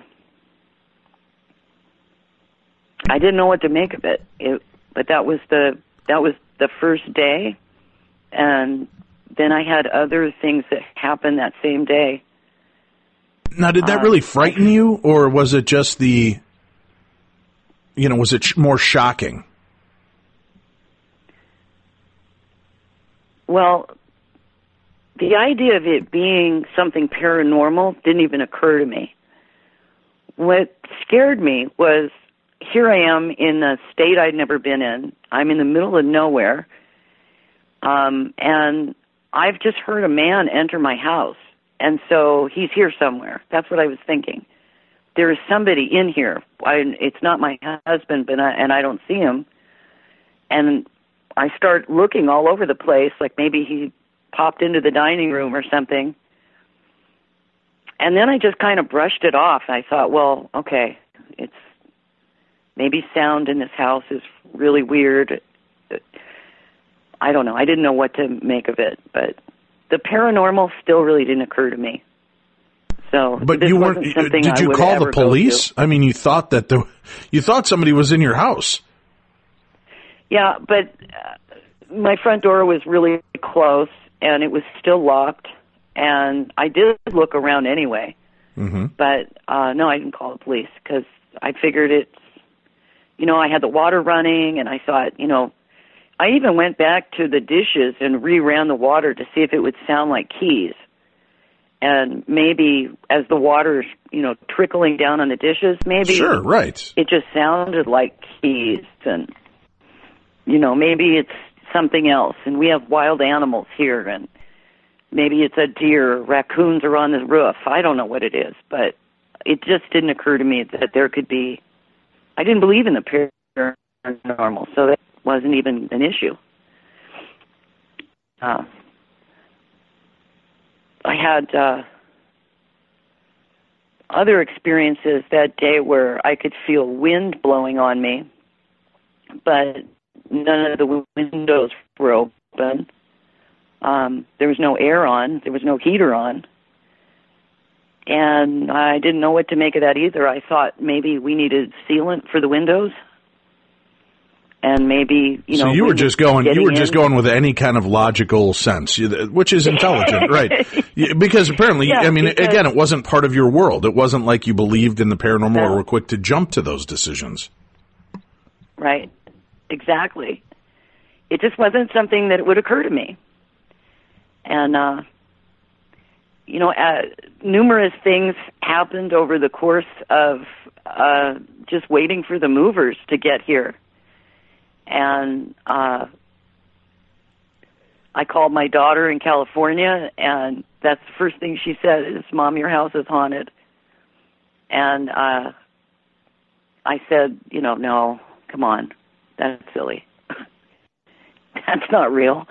Speaker 3: didn't know what to make of it. But that was the first day, and then I had other things that happened that same day.
Speaker 2: Now, did that really frighten you, or was it just was it more shocking?
Speaker 3: Well, the idea of it being something paranormal didn't even occur to me. What scared me was, here I am in a state I'd never been in. I'm in the middle of nowhere, and I've just heard a man enter my house. And so he's here somewhere. That's what I was thinking. There is somebody in here. It's not my husband, and I don't see him. And I start looking all over the place, like maybe he popped into the dining room or something. And then I just kind of brushed it off. I thought, well, okay, it's maybe sound in this house is really weird. I don't know. I didn't know what to make of it, but the paranormal still really didn't occur to me. So,
Speaker 2: but you weren't. Did you call the police? I mean, you thought that you thought somebody was in your house.
Speaker 3: Yeah, but my front door was really close, and it was still locked. And I did look around anyway. Mm-hmm. But no, I didn't call the police because I figured it's. I had the water running, and I thought, I even went back to the dishes and re-ran the water to see if it would sound like keys. And maybe as the water's, trickling down on the dishes, maybe
Speaker 2: sure, right.
Speaker 3: It just sounded like keys. And, maybe it's something else. And we have wild animals here, and maybe it's a deer. Raccoons are on the roof. I don't know what it is, but it just didn't occur to me that there could be. I didn't believe in the paranormal, so that wasn't even an issue. I had other experiences that day where I could feel wind blowing on me, but none of the windows were open. There was no air on. There was no heater on. And I didn't know what to make of that either. I thought maybe we needed sealant for the windows. And maybe,
Speaker 2: So you were just going with any kind of logical sense, which is intelligent, right? Because apparently, again, it wasn't part of your world. It wasn't like you believed in the paranormal or were quick to jump to those decisions.
Speaker 3: Right. Exactly. It just wasn't something that would occur to me. And, numerous things happened over the course of just waiting for the movers to get here. And I called my daughter in California, and that's the first thing she said is, "Mom, your house is haunted." And I said, no, come on, that's silly. That's not real.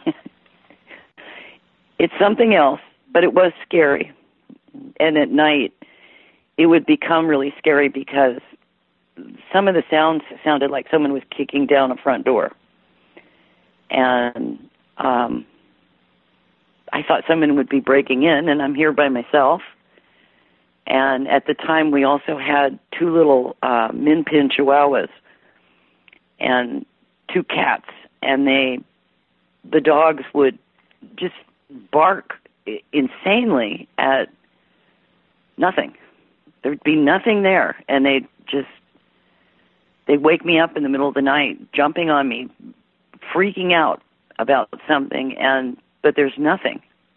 Speaker 3: It's something else, but it was scary. And at night, it would become really scary because some of the sounds sounded like someone was kicking down a front door. And I thought someone would be breaking in, and I'm here by myself. And at the time, we also had two little min pin chihuahuas and two cats. And the dogs would just bark insanely at nothing. There'd be nothing there. And they'd wake me up in the middle of the night, jumping on me, freaking out about something, but there's nothing.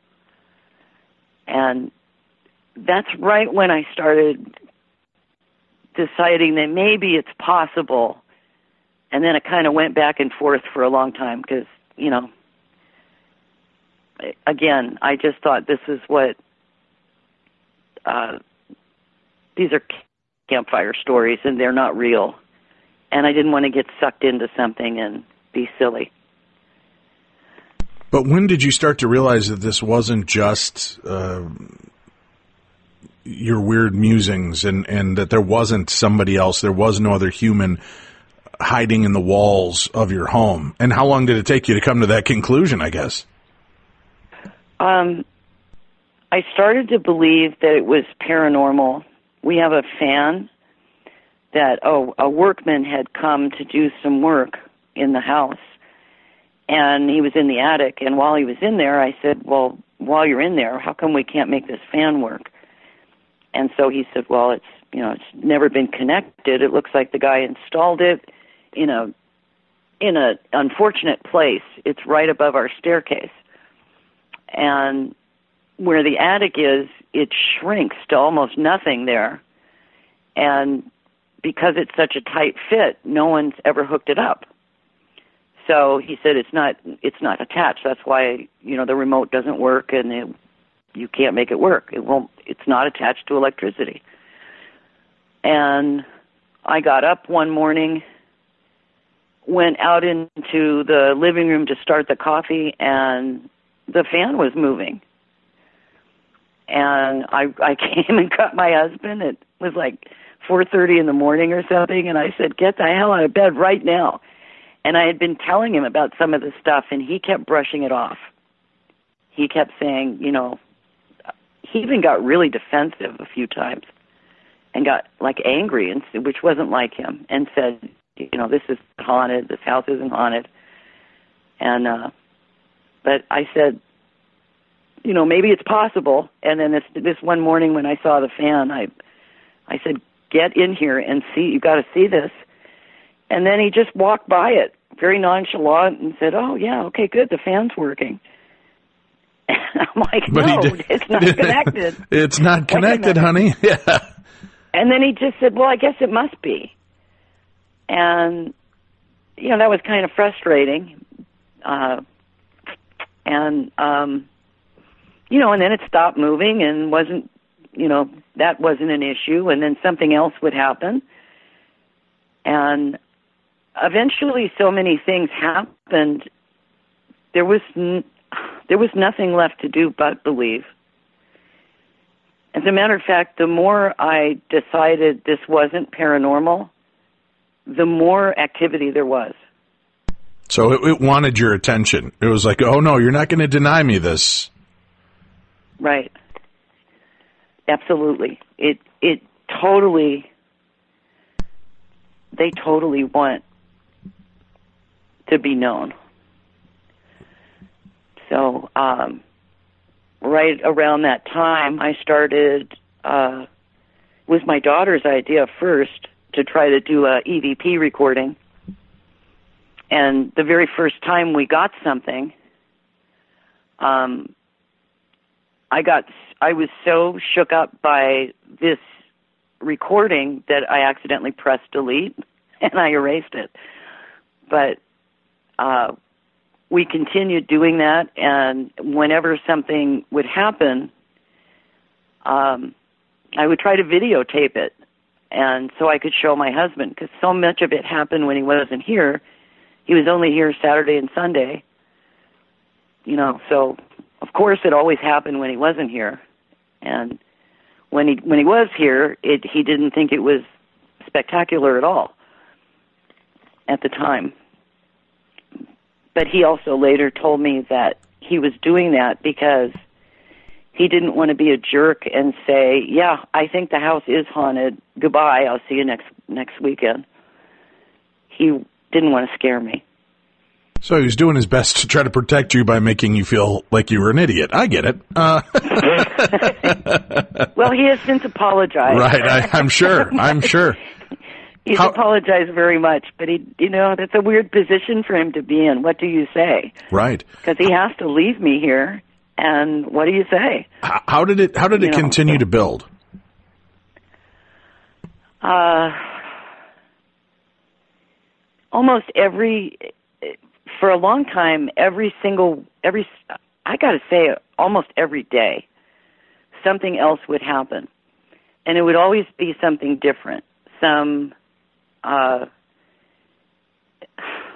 Speaker 3: And that's right when I started deciding that maybe it's possible. And then it kind of went back and forth for a long time because, again, I just thought this is what, these are campfire stories and they're not real. and I didn't want to get sucked into something and be silly.
Speaker 2: But when did you start to realize that this wasn't just your weird musings and that there wasn't somebody else, there was no other human hiding in the walls of your home? And how long did it take you to come to that conclusion, I guess?
Speaker 3: I started to believe that it was paranormal. We have a fan that, a workman had come to do some work in the house, and he was in the attic, and while he was in there, I said, well, while you're in there, how come we can't make this fan work? And so he said, well, it's never been connected. It looks like the guy installed it in a unfortunate place. It's right above our staircase. And where the attic is, it shrinks to almost nothing there. And because it's such a tight fit, no one's ever hooked it up. So he said it's not attached. That's why, the remote doesn't work and you can't make it work. It's not attached to electricity. And I got up one morning, went out into the living room to start the coffee, and the fan was moving. And I came and got my husband. It was like 4:30 in the morning or something, and I said, get the hell out of bed right now. And I had been telling him about some of the stuff, and he kept brushing it off. He kept saying, he even got really defensive a few times and got angry, which wasn't like him, and said, this is haunted, this house isn't haunted. And, but I said, maybe it's possible. And then this one morning when I saw the fan, I said, get in here and see, you got to see this. And then he just walked by it, very nonchalant, and said, oh, yeah, okay, good, the fan's working. And I'm like, no, it's not connected.
Speaker 2: It's not connected, honey. Yeah.
Speaker 3: And then he just said, well, I guess it must be. And, that was kind of frustrating. And then it stopped moving and wasn't, that wasn't an issue. And then something else would happen. And eventually so many things happened, there was nothing left to do but believe. As a matter of fact, the more I decided this wasn't paranormal, the more activity there was.
Speaker 2: So it wanted your attention. It was like, oh, no, you're not going to deny me this.
Speaker 3: Right. Absolutely. It totally, they totally want to be known. So right around that time, I started, with my daughter's idea first, to try to do a EVP recording. And the very first time we got something, I was so shook up by this recording that I accidentally pressed delete and I erased it. But we continued doing that, and whenever something would happen, I would try to videotape it, and so I could show my husband, because so much of it happened when he wasn't here. He was only here Saturday and Sunday, so of course it always happened when he wasn't here. And when he was here, he didn't think it was spectacular at all at the time. But he also later told me that he was doing that because he didn't want to be a jerk and say, yeah, I think the house is haunted. Goodbye. I'll see you next weekend. He didn't want to scare me.
Speaker 2: So he was doing his best to try to protect you by making you feel like you were an idiot. I get it.
Speaker 3: Well, he has since apologized.
Speaker 2: Right. I'm sure.
Speaker 3: He's apologized very much, but that's a weird position for him to be in. What do you say?
Speaker 2: Right.
Speaker 3: Because he has to leave me here, and what do you say?
Speaker 2: How did it continue to build?
Speaker 3: Almost for a long time, I got to say, almost every day, something else would happen, and it would always be something different.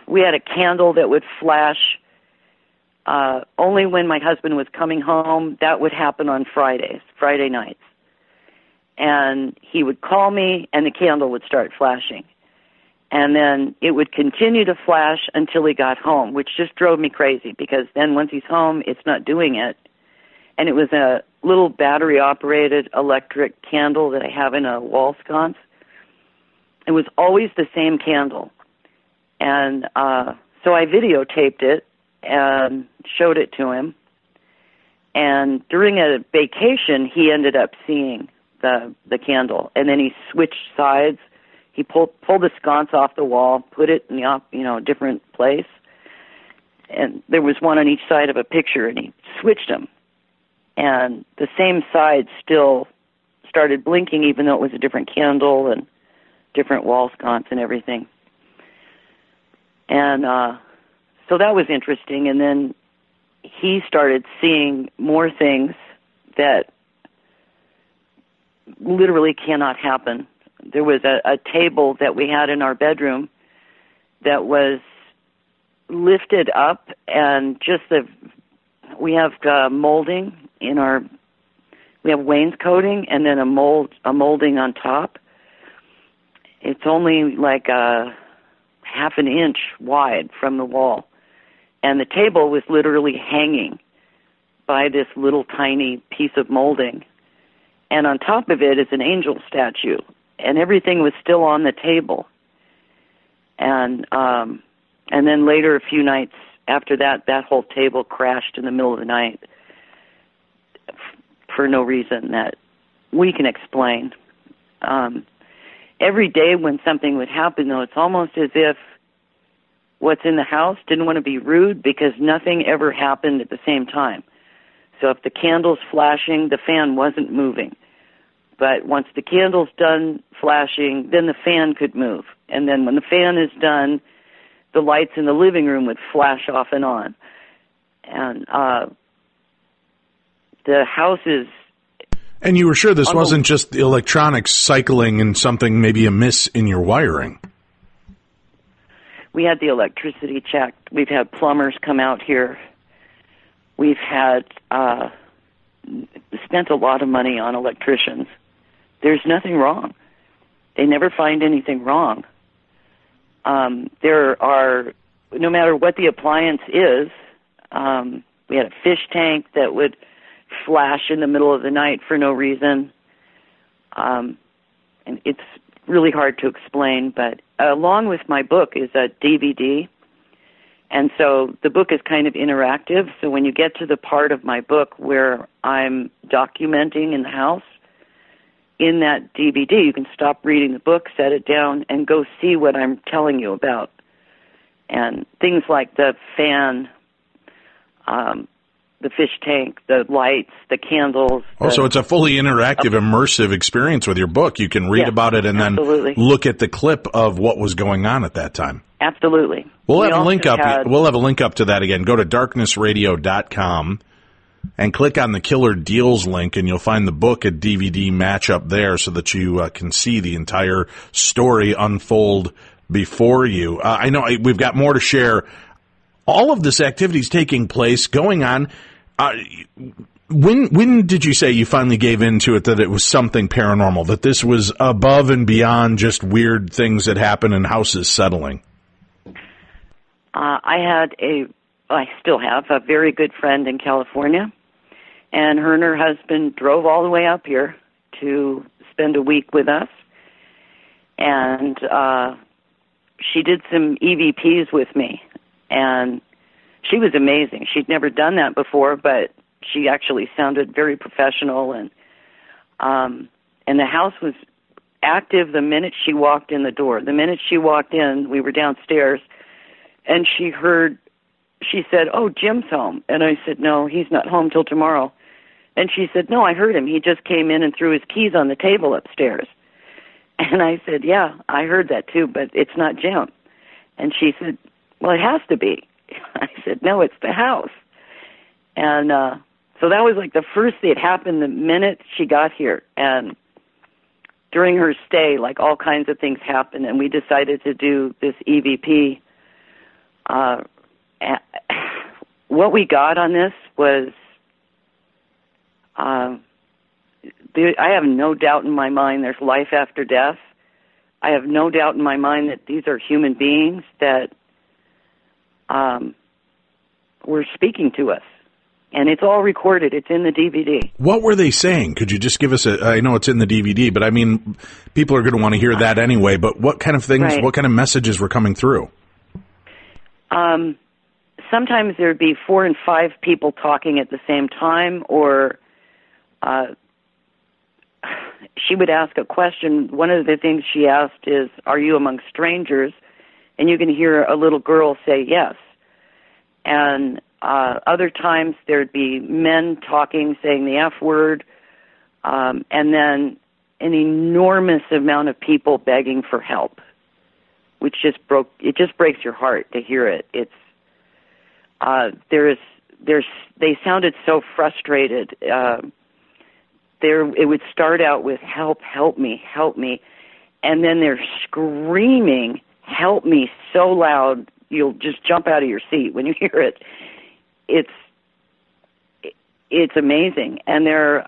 Speaker 3: we had a candle that would flash only when my husband was coming home. That would happen on Friday nights. And he would call me, and the candle would start flashing. And then it would continue to flash until he got home, which just drove me crazy, because then once he's home, it's not doing it. And it was a little battery-operated electric candle that I have in a wall sconce. It was always the same candle. And so I videotaped it and showed it to him. And during a vacation, he ended up seeing the candle. And then he switched sides. He pulled the sconce off the wall, put it in the different place. And there was one on each side of a picture, and he switched them. And the same side still started blinking, even though it was a different candle and different wall sconce and everything. And so that was interesting. And then he started seeing more things that literally cannot happen. There was a table that we had in our bedroom that was lifted up, and just we have molding we have wainscoting and then a molding on top. It's only like a half an inch wide from the wall. And the table was literally hanging by this little tiny piece of molding. And on top of it is an angel statue. And everything was still on the table. And then later, a few nights after that whole table crashed in the middle of the night for no reason that we can explain. Every day when something would happen, though, it's almost as if what's in the house didn't want to be rude, because nothing ever happened at the same time. So if the candle's flashing, the fan wasn't moving. But once the candle's done flashing, then the fan could move. And then when the fan is done, the lights in the living room would flash off and on. And the house is...
Speaker 2: And you were sure this wasn't just electronics cycling and something maybe amiss in your wiring?
Speaker 3: We had the electricity checked. We've had plumbers come out here. We've had spent a lot of money on electricians. There's nothing wrong. They never find anything wrong. There are, no matter what the appliance is, we had a fish tank that would flash in the middle of the night for no reason. And it's really hard to explain, but along with my book is a DVD. And so the book is kind of interactive. So when you get to the part of my book where I'm documenting in the house, in that DVD, you can stop reading the book, set it down, and go see what I'm telling you about. And things like the fan, the fish tank, the lights, the candles.
Speaker 2: So it's a fully interactive, immersive experience with your book. You can read about it and
Speaker 3: absolutely.
Speaker 2: Then look at the clip of what was going on at that time.
Speaker 3: Absolutely.
Speaker 2: We'll have a link up to that again. Go to darknessradio.com and click on the Killer Deals link, and you'll find the book and DVD match up there so that you can see the entire story unfold before you. I know we've got more to share. All of this activity is taking place, going on. When did you say you finally gave into it, that it was something paranormal, that this was above and beyond just weird things that happen in houses settling?
Speaker 3: I still have a very good friend in California, and her husband drove all the way up here to spend a week with us, and she did some EVPs with me, and she was amazing. She'd never done that before, but she actually sounded very professional, and the house was active the minute she walked in the door. The minute she walked in, we were downstairs, and she said, "Oh, Jim's home." And I said, "No, he's not home till tomorrow." And she said, "No, I heard him. He just came in and threw his keys on the table upstairs." And I said, "Yeah, I heard that too, but it's not Jim." And she said, "Well, it has to be." I said, "No, it's the house." And so that was like the first thing that happened the minute she got here. And during her stay, like all kinds of things happened, and we decided to do this EVP what we got on this was, I have no doubt in my mind there's life after death. I have no doubt in my mind that these are human beings that were speaking to us. And it's all recorded. It's in the DVD.
Speaker 2: What were they saying? Could you just give us I know it's in the DVD, but I mean, people are going to want to hear that anyway, but what kind of things,
Speaker 3: right.
Speaker 2: What kind of messages were coming through?
Speaker 3: Sometimes there'd be 4 and 5 people talking at the same time, or she would ask a question. One of the things she asked is, "Are you among strangers?" And you can hear a little girl say yes. And other times there'd be men talking, saying the F word, and then an enormous amount of people begging for help, which it just breaks your heart to hear it. It's they sounded so frustrated. It would start out with help me, and then they're screaming, help me, so loud you'll just jump out of your seat when you hear it. It's amazing, and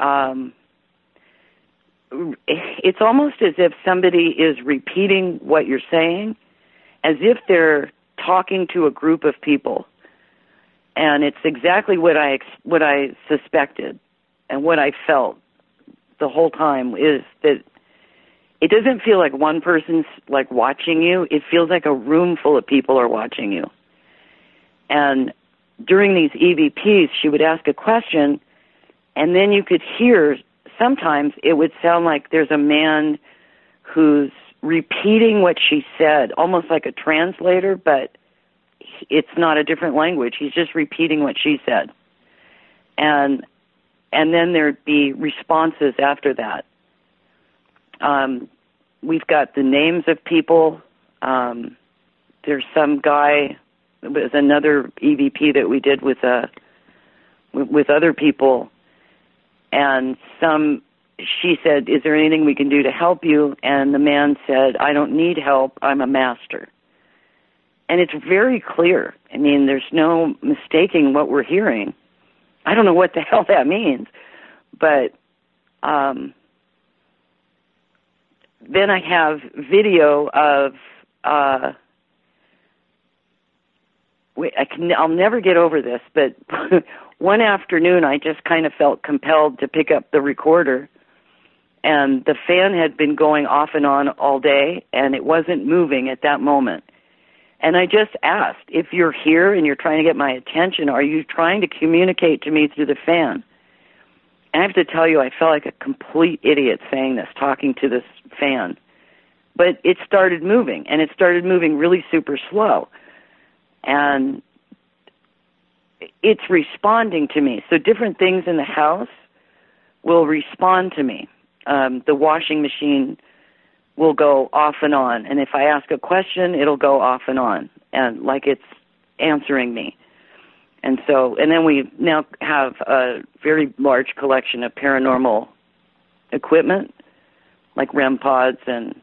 Speaker 3: it's almost as if somebody is repeating what you're saying, as if they're talking to a group of people, and it's exactly what I suspected and what I felt the whole time, is that it doesn't feel like one person's like watching you. It feels like a room full of people are watching you. And during these EVPs, she would ask a question, and then you could hear, sometimes it would sound like there's a man who's repeating what she said, almost like a translator, but it's not a different language. He's just repeating what she said. And then there'd be responses after that. We've got the names of people. There's some guy, it was another EVP that we did with other people, and she said, "Is there anything we can do to help you?" And the man said, "I don't need help, I'm a master." And it's very clear. I mean, there's no mistaking what we're hearing. I don't know what the hell that means, but then I have video of, I'll never get over this, but one afternoon I just kind of felt compelled to pick up the recorder, and the fan had been going off and on all day, and it wasn't moving at that moment. And I just asked, if you're here and you're trying to get my attention, are you trying to communicate to me through the fan? And I have to tell you, I felt like a complete idiot saying this, talking to this fan. But it started moving, and it started moving really super slow. And it's responding to me. So different things in the house will respond to me. The washing machine will go off and on. And if I ask a question, it'll go off and on, and like it's answering me. And then we now have a very large collection of paranormal equipment, like REM pods and,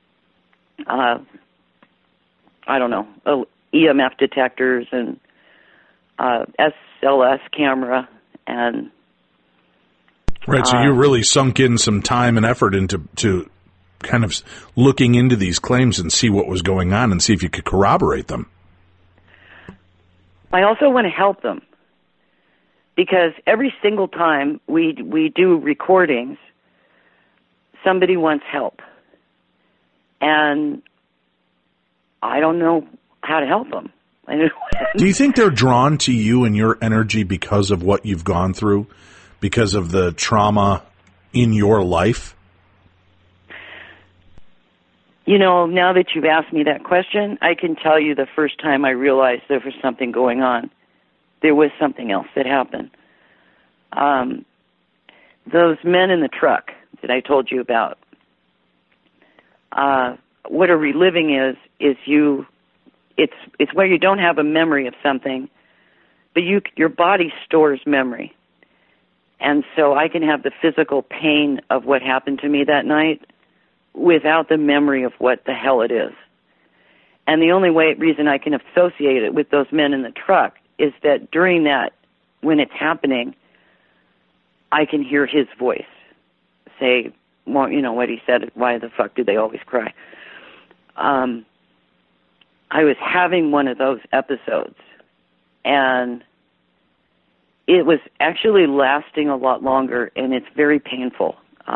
Speaker 3: EMF detectors and SLS camera. And
Speaker 2: right, so you really sunk in some time and effort into kind of looking into these claims and see what was going on and see if you could corroborate them.
Speaker 3: I also want to help them, because every single time we do recordings, somebody wants help. And I don't know how to help them.
Speaker 2: Do you think they're drawn to you and your energy because of what you've gone through, because of the trauma in your life?
Speaker 3: You know, now that you've asked me that question, I can tell you the first time I realized there was something going on, there was something else that happened. Those men in the truck that I told you about, what a reliving is it's where you don't have a memory of something, but your body stores memory. And so I can have the physical pain of what happened to me that night without the memory of what the hell it is. And the only reason I can associate it with those men in the truck is that during that, when it's happening, I can hear his voice say, well, you know, what he said, why the fuck do they always cry? I was having one of those episodes, and it was actually lasting a lot longer, and it's very painful.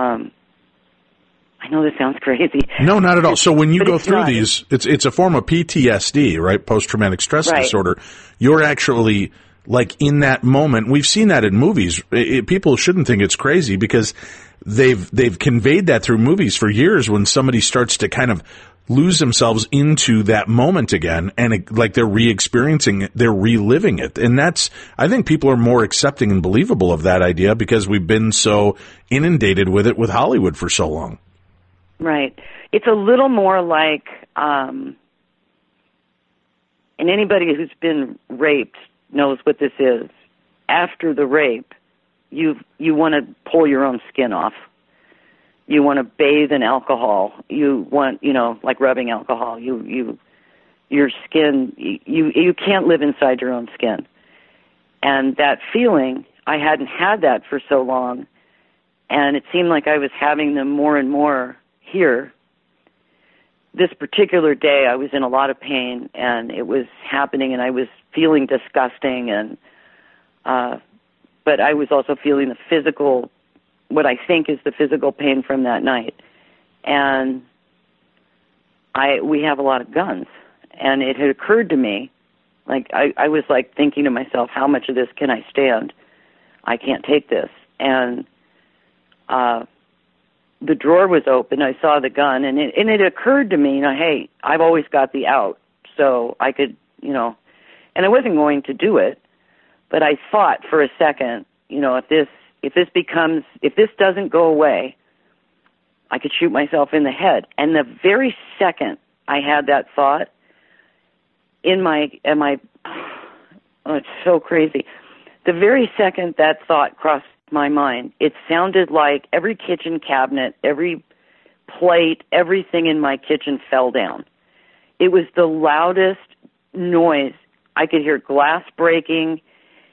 Speaker 3: I know this sounds crazy.
Speaker 2: No, not at all. So when you go through
Speaker 3: not.
Speaker 2: these, it's a form of PTSD, right? Post-traumatic stress
Speaker 3: Right.
Speaker 2: disorder. You're actually, like, in that moment. We've seen that in movies. People shouldn't think it's crazy because they've conveyed that through movies for years when somebody starts to kind of lose themselves into that moment again, and like they're re-experiencing it, they're reliving it. And I think people are more accepting and believable of that idea because we've been so inundated with it with Hollywood for so long.
Speaker 3: Right. It's a little more like, and anybody who's been raped knows what this is. After the rape, you want to pull your own skin off. You want to bathe in alcohol. You want, like rubbing alcohol. Your skin, you can't live inside your own skin. And that feeling, I hadn't had that for so long, and it seemed like I was having them more and more here. This particular day, I was in a lot of pain, and it was happening, and I was feeling disgusting, and but I was also feeling the physical, what I think is the physical pain from that night. And we have a lot of guns, and it had occurred to me, like I was like thinking to myself, how much of this can I stand? I can't take this. And the drawer was open. I saw the gun, and it occurred to me, hey, I've always got the out, so I could, and I wasn't going to do it, but I thought for a second, if this doesn't go away, I could shoot myself in the head. And the very second I had that thought, oh, it's so crazy. The very second that thought crossed my mind, it sounded like every kitchen cabinet, every plate, everything in my kitchen fell down. It was the loudest noise. I could hear glass breaking.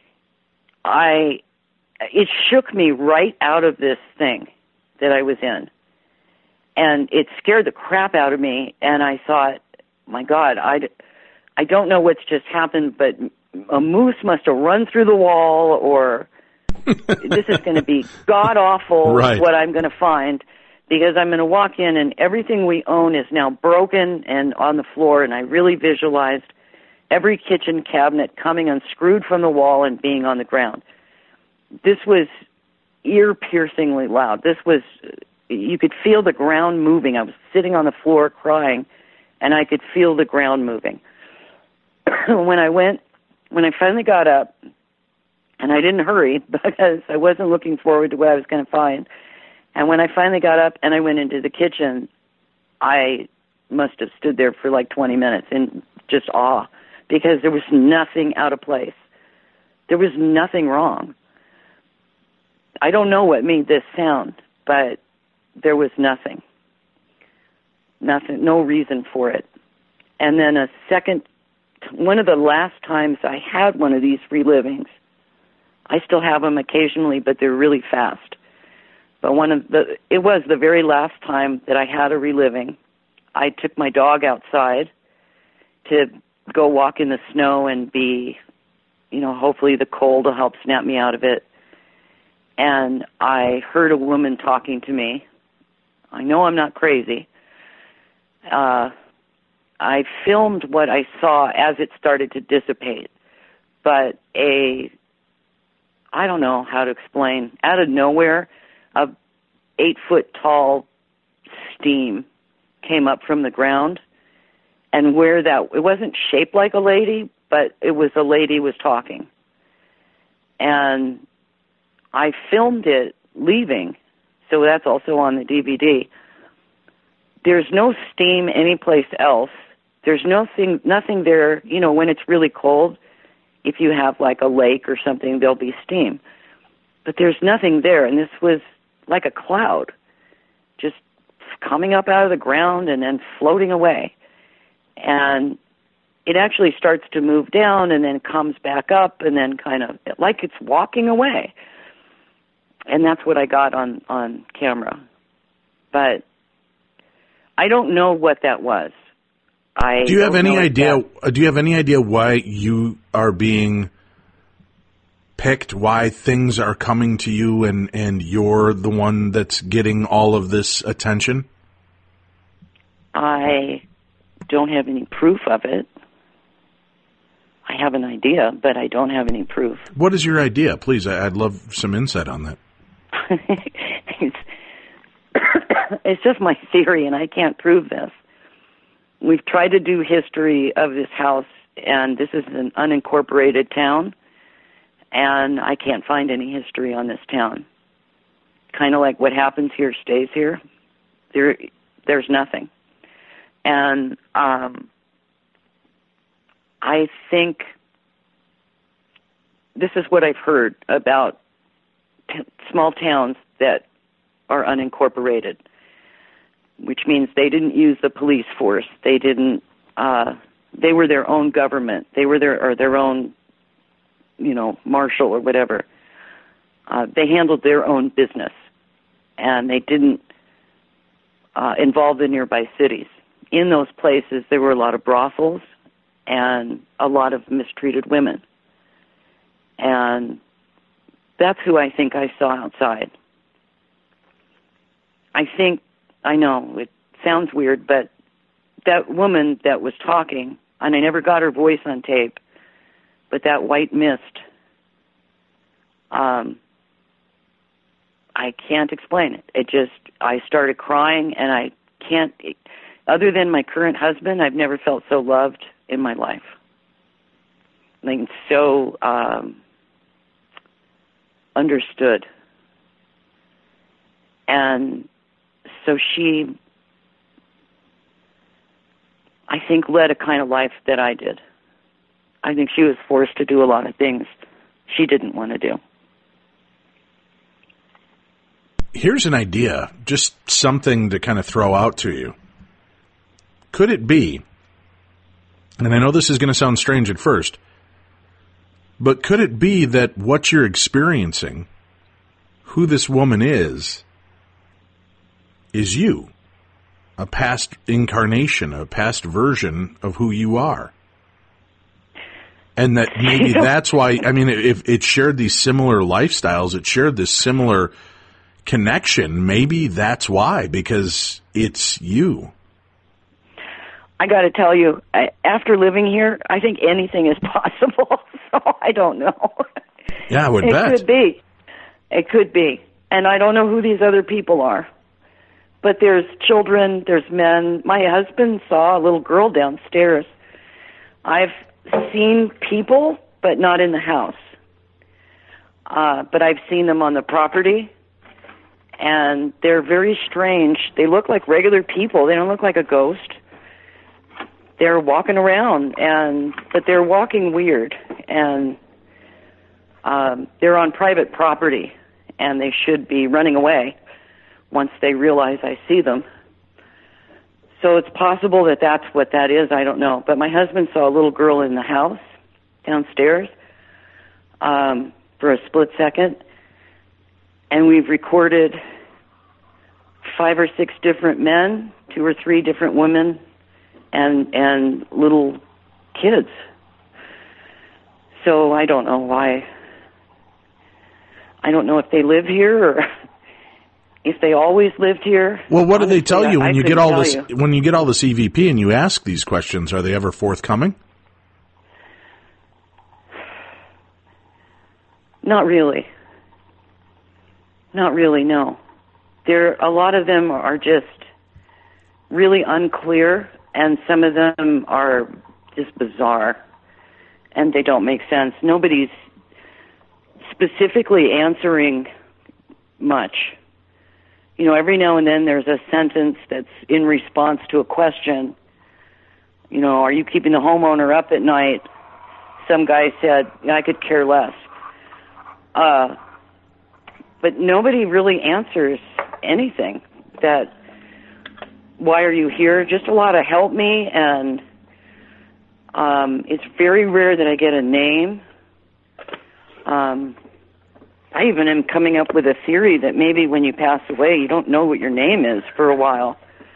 Speaker 3: It shook me right out of this thing that I was in. And it scared the crap out of me, and I thought, my God, I don't know what's just happened, but a moose must have run through the wall, or this is going to be god-awful,
Speaker 2: right,
Speaker 3: what I'm going to find, because I'm going to walk in and everything we own is now broken and on the floor, and I really visualized every kitchen cabinet coming unscrewed from the wall and being on the ground. This was ear-piercingly loud. You could feel the ground moving. I was sitting on the floor crying, and I could feel the ground moving. When I finally got up, and I didn't hurry because I wasn't looking forward to what I was going to find, and when I finally got up and I went into the kitchen, I must have stood there for like 20 minutes in just awe, because there was nothing out of place. There was nothing wrong. I don't know what made this sound, but there was nothing. Nothing, no reason for it. And then one of the last times I had one of these relivings, I still have them occasionally, but they're really fast. But it was the very last time that I had a reliving. I took my dog outside to go walk in the snow and be, hopefully the cold will help snap me out of it. And I heard a woman talking to me. I know I'm not crazy. I filmed what I saw as it started to dissipate, but I don't know how to explain, out of nowhere, a 8-foot-tall steam came up from the ground, and it wasn't shaped like a lady, but it was a lady was talking. And I filmed it leaving, so that's also on the DVD. There's no steam anyplace else. There's nothing there. When it's really cold, if you have like a lake or something, there'll be steam. But there's nothing there, and this was like a cloud, just coming up out of the ground and then floating away. And it actually starts to move down and then comes back up and then kind of like it's walking away. And that's what I got on camera. But I don't know what that was.
Speaker 2: Do you have any idea? Do you have any idea why you are being picked? Why things are coming to you, and you're the one that's getting all of this attention?
Speaker 3: I don't have any proof of it. I have an idea, but I don't have any proof.
Speaker 2: What is your idea? Please, I'd love some insight on that.
Speaker 3: It's just my theory, and I can't prove this. We've tried to do history of this house, and this is an unincorporated town, and I can't find any history on this town. Kind of like what happens here stays here. There's nothing. And I think this is what I've heard about small towns that are unincorporated, which means they didn't use the police force. They didn't. They were their own government. They were their own, marshal or whatever. They handled their own business, and they didn't involve the nearby cities. In those places, there were a lot of brothels and a lot of mistreated women, and that's who I think I saw outside. I know, it sounds weird, but that woman that was talking, and I never got her voice on tape, but that white mist, I can't explain it. I started crying, and I can't, other than my current husband, I've never felt so loved in my life. Like, so understood. And so she, I think, led a kind of life that I did. I think she was forced to do a lot of things she didn't want to do.
Speaker 2: Here's an idea, just something to kind of throw out to you. Could it be, and I know this is going to sound strange at first, but could it be that what you're experiencing, who this woman is you, a past incarnation, a past version of who you are? And that maybe that's why, I mean, if it shared these similar lifestyles, it shared this similar connection, maybe that's why, because it's you.
Speaker 3: I got to tell you, after living here, I think anything is possible, so I don't know.
Speaker 2: Yeah, I would bet.
Speaker 3: It could be. It could be. And I don't know who these other people are. But there's children, there's men. My husband saw a little girl downstairs. I've seen people, but not in the house. But I've seen them on the property, and they're very strange. They look like regular people. They don't look like a ghost. They're walking around, but they're walking weird, and they're on private property, and they should be running away once they realize I see them. So it's possible that that's what that is. I don't know. But my husband saw a little girl in the house downstairs for a split second, and we've recorded 5 or 6 different men, 2 or 3 different women, and little kids. So I don't know why. I don't know if they live here or if they always lived here.
Speaker 2: Well, what do they tell you when you get all this? When you get all this EVP and you ask these questions, are they ever forthcoming?
Speaker 3: Not really. Not really. No. A lot of them are just really unclear, and some of them are just bizarre, and they don't make sense. Nobody's specifically answering much. You know, every now and then there's a sentence that's in response to a question. You know, are you keeping the homeowner up at night? Some guy said, I could care less. But nobody really answers anything. That, why are you here? Just a lot of help me, and It's very rare that I get a name. I even am coming up with a theory that maybe when you pass away, you don't know what your name is for a while.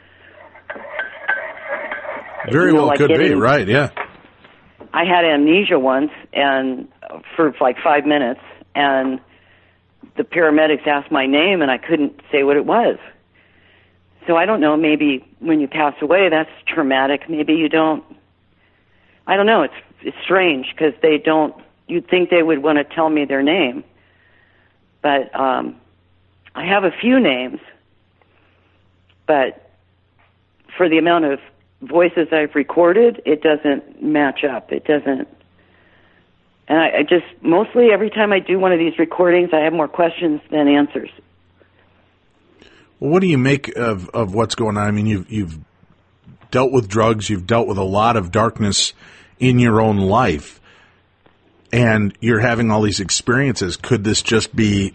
Speaker 2: Very well, like could be, right, yeah.
Speaker 3: I had amnesia once, and for like 5 minutes, and the paramedics asked my name, and I couldn't say what it was. So I don't know, maybe when you pass away, that's traumatic. Maybe you don't. I don't know, it's strange, because they don't, you'd think they would want to tell me their name. But I have a few names, but for the amount of voices I've recorded, it doesn't match up. It doesn't. And I just, mostly every time I do one of these recordings, I have more questions than answers.
Speaker 2: Well, what do you make of what's going on? I mean, you've dealt with drugs, you've dealt with a lot of darkness in your own life, and you're having all these experiences. Could this just be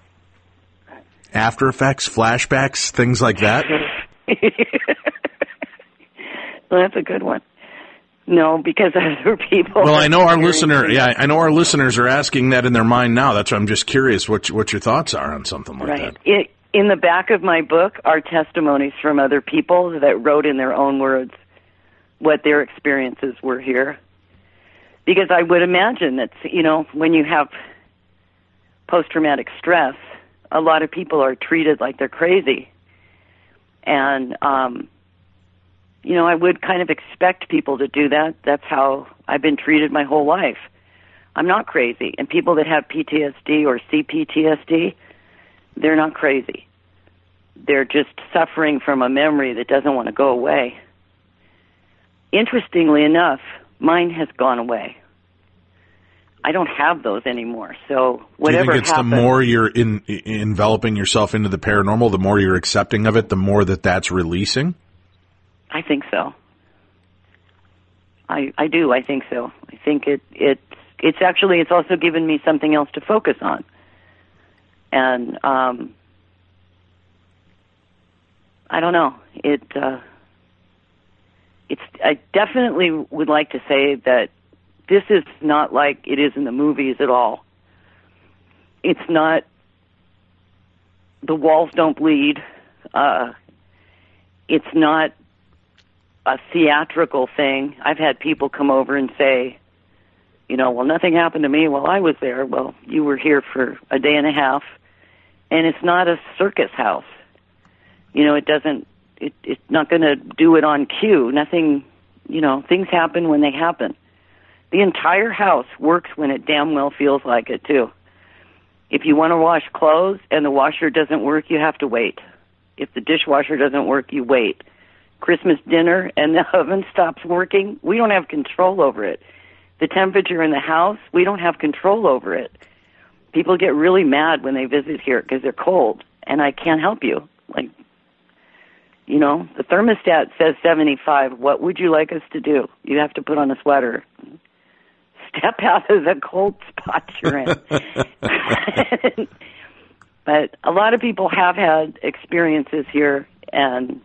Speaker 2: after effects, flashbacks, things like that?
Speaker 3: Well, that's a good one. No, because other people.
Speaker 2: Well, I know our our listeners are asking that in their mind now. That's why I'm just curious what your thoughts are on something like that.
Speaker 3: In the back of my book are testimonies from other people that wrote in their own words what their experiences were here. Because I would imagine that, when you have post-traumatic stress, a lot of people are treated like they're crazy. And, I would kind of expect people to do that. That's how I've been treated my whole life. I'm not crazy. And people that have PTSD or CPTSD, they're not crazy. They're just suffering from a memory that doesn't want to go away. Interestingly enough, mine has gone away. I don't have those anymore. So whatever
Speaker 2: Do you think it's
Speaker 3: happens,
Speaker 2: the more you're enveloping yourself into the paranormal, the more you're accepting of it, the more that's releasing?
Speaker 3: I think so. I do. I think so. I think it's actually, it's also given me something else to focus on. And I don't know. I definitely would like to say that this is not like it is in the movies at all. It's not, the walls don't bleed. It's not a theatrical thing. I've had people come over and say, well, nothing happened to me while I was there. Well, you were here for a day and a half, and it's not a circus house. It's not going to do it on cue. Nothing, things happen when they happen. The entire house works when it damn well feels like it, too. If you want to wash clothes and the washer doesn't work, you have to wait. If the dishwasher doesn't work, you wait. Christmas dinner and the oven stops working, we don't have control over it. The temperature in the house, we don't have control over it. People get really mad when they visit here because they're cold, and I can't help you. The thermostat says 75. What would you like us to do? You have to put on a sweater. Step out of the cold spot you're in. But a lot of people have had experiences here, and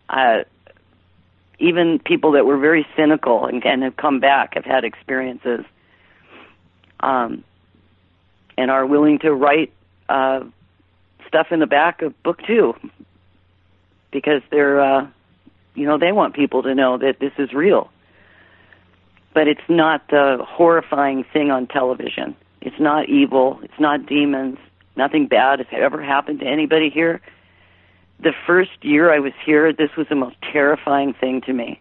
Speaker 3: even people that were very cynical and have come back have had experiences, and are willing to write stuff in the back of book 2 because they're, they want people to know that this is real. But it's not the horrifying thing on television. It's not evil. It's not demons. Nothing bad has ever happened to anybody here. The first year I was here, this was the most terrifying thing to me.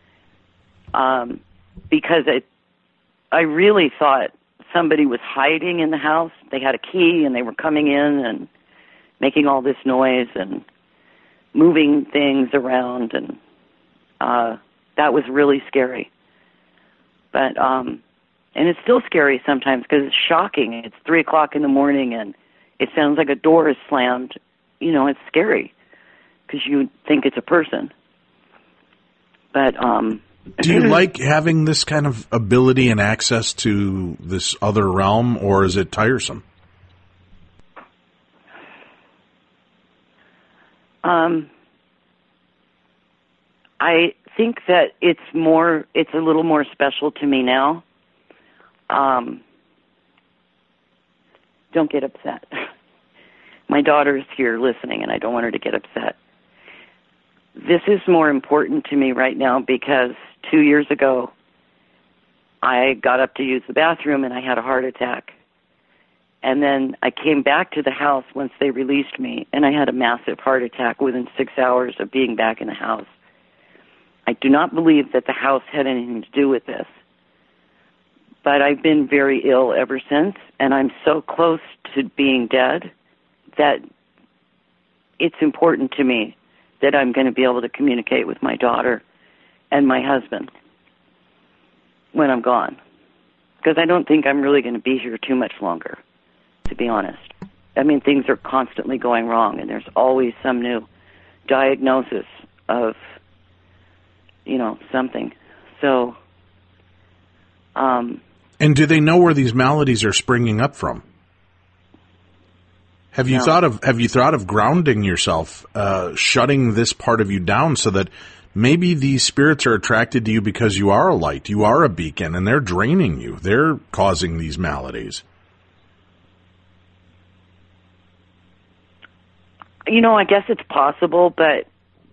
Speaker 3: Because I really thought somebody was hiding in the house. They had a key and they were coming in and making all this noise and moving things around, and that was really scary. But and it's still scary sometimes because it's shocking. It's 3:00 in the morning and it sounds like a door is slammed. It's scary because you think it's a person. But
Speaker 2: do you like having this kind of ability and access to this other realm, or is it tiresome?
Speaker 3: I think that it's a little more special to me now. Don't get upset. My daughter's here listening, and I don't want her to get upset. This is more important to me right now because 2 years ago, I got up to use the bathroom, and I had a heart attack. And then I came back to the house once they released me, and I had a massive heart attack within 6 hours of being back in the house. I do not believe that the house had anything to do with this. But I've been very ill ever since, and I'm so close to being dead that it's important to me that I'm going to be able to communicate with my daughter and my husband when I'm gone. Because I don't think I'm really going to be here too much longer, to be honest. I mean, things are constantly going wrong, and there's always some new diagnosis of, something. So,
Speaker 2: and do they know where these maladies are springing up from? Have you thought of grounding yourself, shutting this part of you down so that maybe these spirits are attracted to you because you are a light, you are a beacon, and they're draining you. They're causing these maladies.
Speaker 3: I guess it's possible, but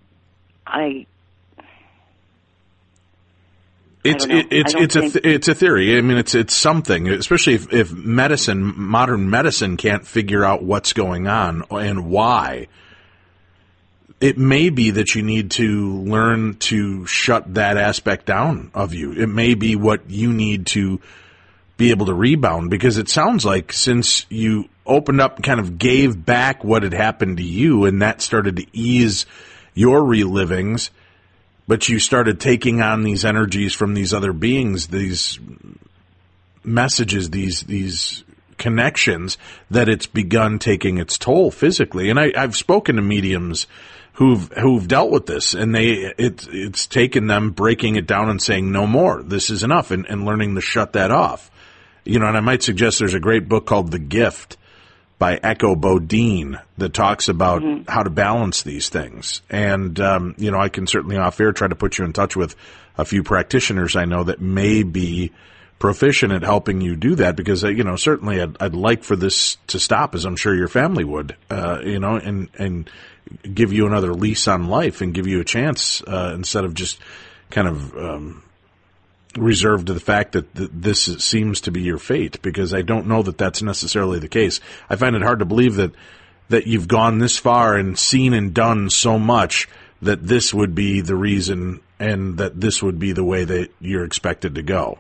Speaker 2: It's a theory. I mean, it's something, especially if modern medicine can't figure out what's going on and why. It may be that you need to learn to shut that aspect down of you. It may be what you need to be able to rebound, because it sounds like since you opened up and kind of gave back what had happened to you, and that started to ease your relivings, but you started taking on these energies from these other beings, these messages, these connections, that it's begun taking its toll physically. And I've spoken to mediums who've dealt with this, and it's taken them breaking it down and saying, no more, this is enough, and learning to shut that off. And I might suggest there's a great book called The Gift by Echo Bodine that talks about how to balance these things. And, I can certainly off air try to put you in touch with a few practitioners I know that may be proficient at helping you do that, because, certainly I'd like for this to stop, as I'm sure your family would, and give you another lease on life and give you a chance, instead of just kind of, reserved to the fact that this seems to be your fate, because I don't know that that's necessarily the case. I find it hard to believe that you've gone this far and seen and done so much that this would be the reason, and that this would be the way that you're expected to go.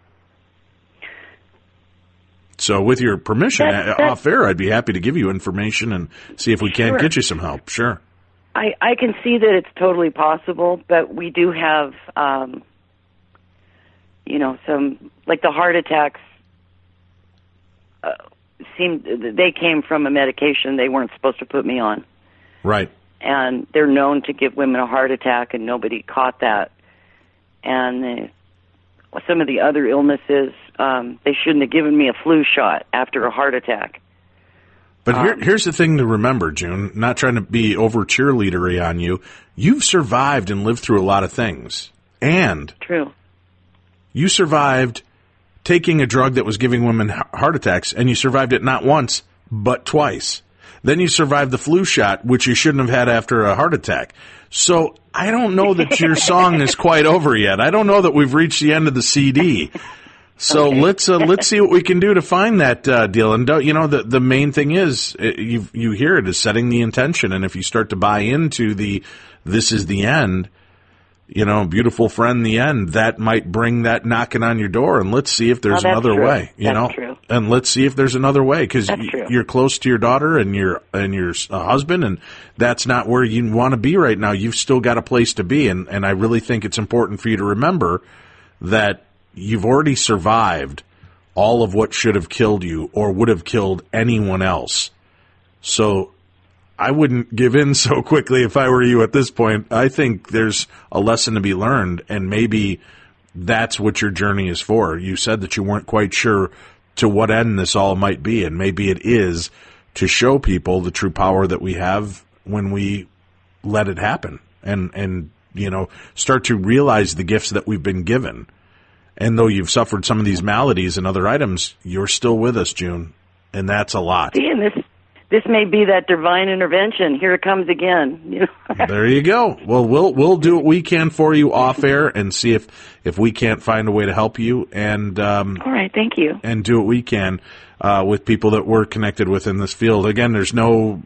Speaker 2: So with your permission, off air, I'd be happy to give you information and see if we can't get you some help. Sure.
Speaker 3: I can see that it's totally possible, but we do have, some, like the heart attacks, they came from a medication they weren't supposed to put me on.
Speaker 2: Right.
Speaker 3: And they're known to give women a heart attack, and nobody caught that. And some of the other illnesses, they shouldn't have given me a flu shot after a heart attack.
Speaker 2: But here's the thing to remember, June, not trying to be over cheerleadery on you. You've survived and lived through a lot of things. And
Speaker 3: true.
Speaker 2: You survived taking a drug that was giving women heart attacks, and you survived it not once, but twice. Then you survived the flu shot, which you shouldn't have had after a heart attack. So I don't know that your song is quite over yet. I don't know that we've reached the end of the CD. So let's see what we can do to find that deal. And the main thing is, you hear it, is setting the intention. And if you start to buy into this is the end, beautiful friend, the end, that might bring that knocking on your door. And let's see if there's another way,
Speaker 3: That's true.
Speaker 2: And let's see if there's another way, because you're close to your daughter and your husband, and that's not where you want to be right now. You've still got a place to be. And I really think it's important for you to remember that you've already survived all of what should have killed you or would have killed anyone else. So I wouldn't give in so quickly if I were you at this point. I think there's a lesson to be learned, and maybe that's what your journey is for. You said that you weren't quite sure to what end this all might be, and maybe it is to show people the true power that we have when we let it happen and start to realize the gifts that we've been given. And though you've suffered some of these maladies and other items, you're still with us, June. And that's a lot.
Speaker 3: See, and this may be that divine intervention. Here it comes again.
Speaker 2: There you go. Well, we'll do what we can for you off air and see if we can't find a way to help you. And
Speaker 3: all right, thank you.
Speaker 2: And do what we can with people that we're connected with in this field. Again, there's no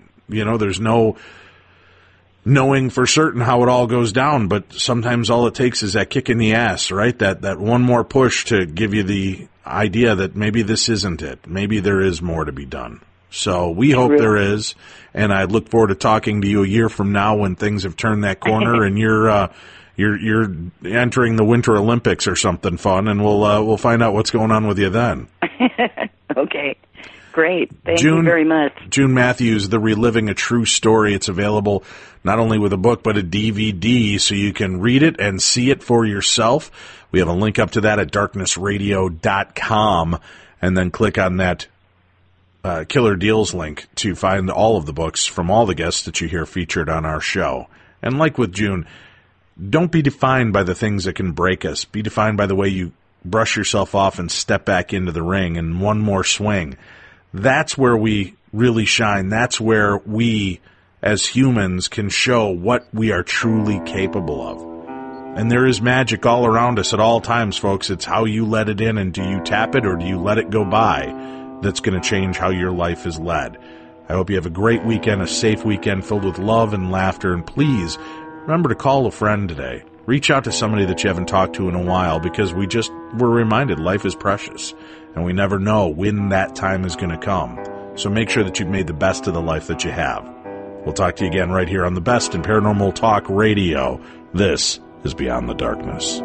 Speaker 2: knowing for certain how it all goes down, but sometimes all it takes is that kick in the ass, right? That one more push to give you the idea that maybe this isn't it. Maybe there is more to be done. So we hope there is, and I look forward to talking to you a year from now when things have turned that corner and you're entering the Winter Olympics or something fun, and we'll find out what's going on with you then.
Speaker 3: Okay. Great. Thank you very much.
Speaker 2: June Matthews, The Reliving a True Story. It's available not only with a book, but a DVD, so you can read it and see it for yourself. We have a link up to that at darknessradio.com, and then click on that Killer Deals link to find all of the books from all the guests that you hear featured on our show. And like with June, don't be defined by the things that can break us. Be defined by the way you brush yourself off and step back into the ring and one more swing. That's where we really shine. That's where we, as humans, can show what we are truly capable of. And there is magic all around us at all times, folks. It's how you let it in, and do you tap it or do you let it go by that's going to change how your life is led. I hope you have a great weekend, a safe weekend filled with love and laughter. And please, remember to call a friend today. Reach out to somebody that you haven't talked to in a while, because we're reminded life is precious. And we never know when that time is going to come. So make sure that you've made the best of the life that you have. We'll talk to you again right here on the Best in Paranormal Talk Radio. This is Beyond the Darkness.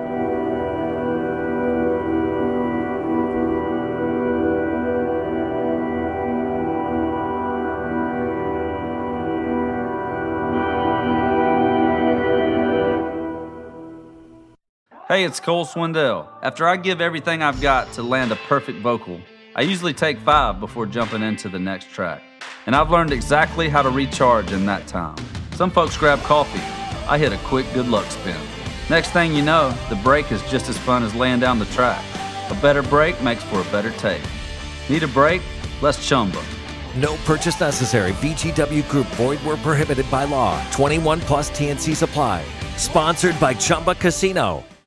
Speaker 5: Hey, it's Cole Swindell. After I give everything I've got to land a perfect vocal, I usually take 5 before jumping into the next track. And I've learned exactly how to recharge in that time. Some folks grab coffee. I hit a quick good luck spin. Next thing you know, the break is just as fun as laying down the track. A better break makes for a better take. Need a break? Let's Chumba.
Speaker 6: No purchase necessary. VGW Group. Void where prohibited by law. 21 plus TNC Supply. Sponsored by Chumba Casino.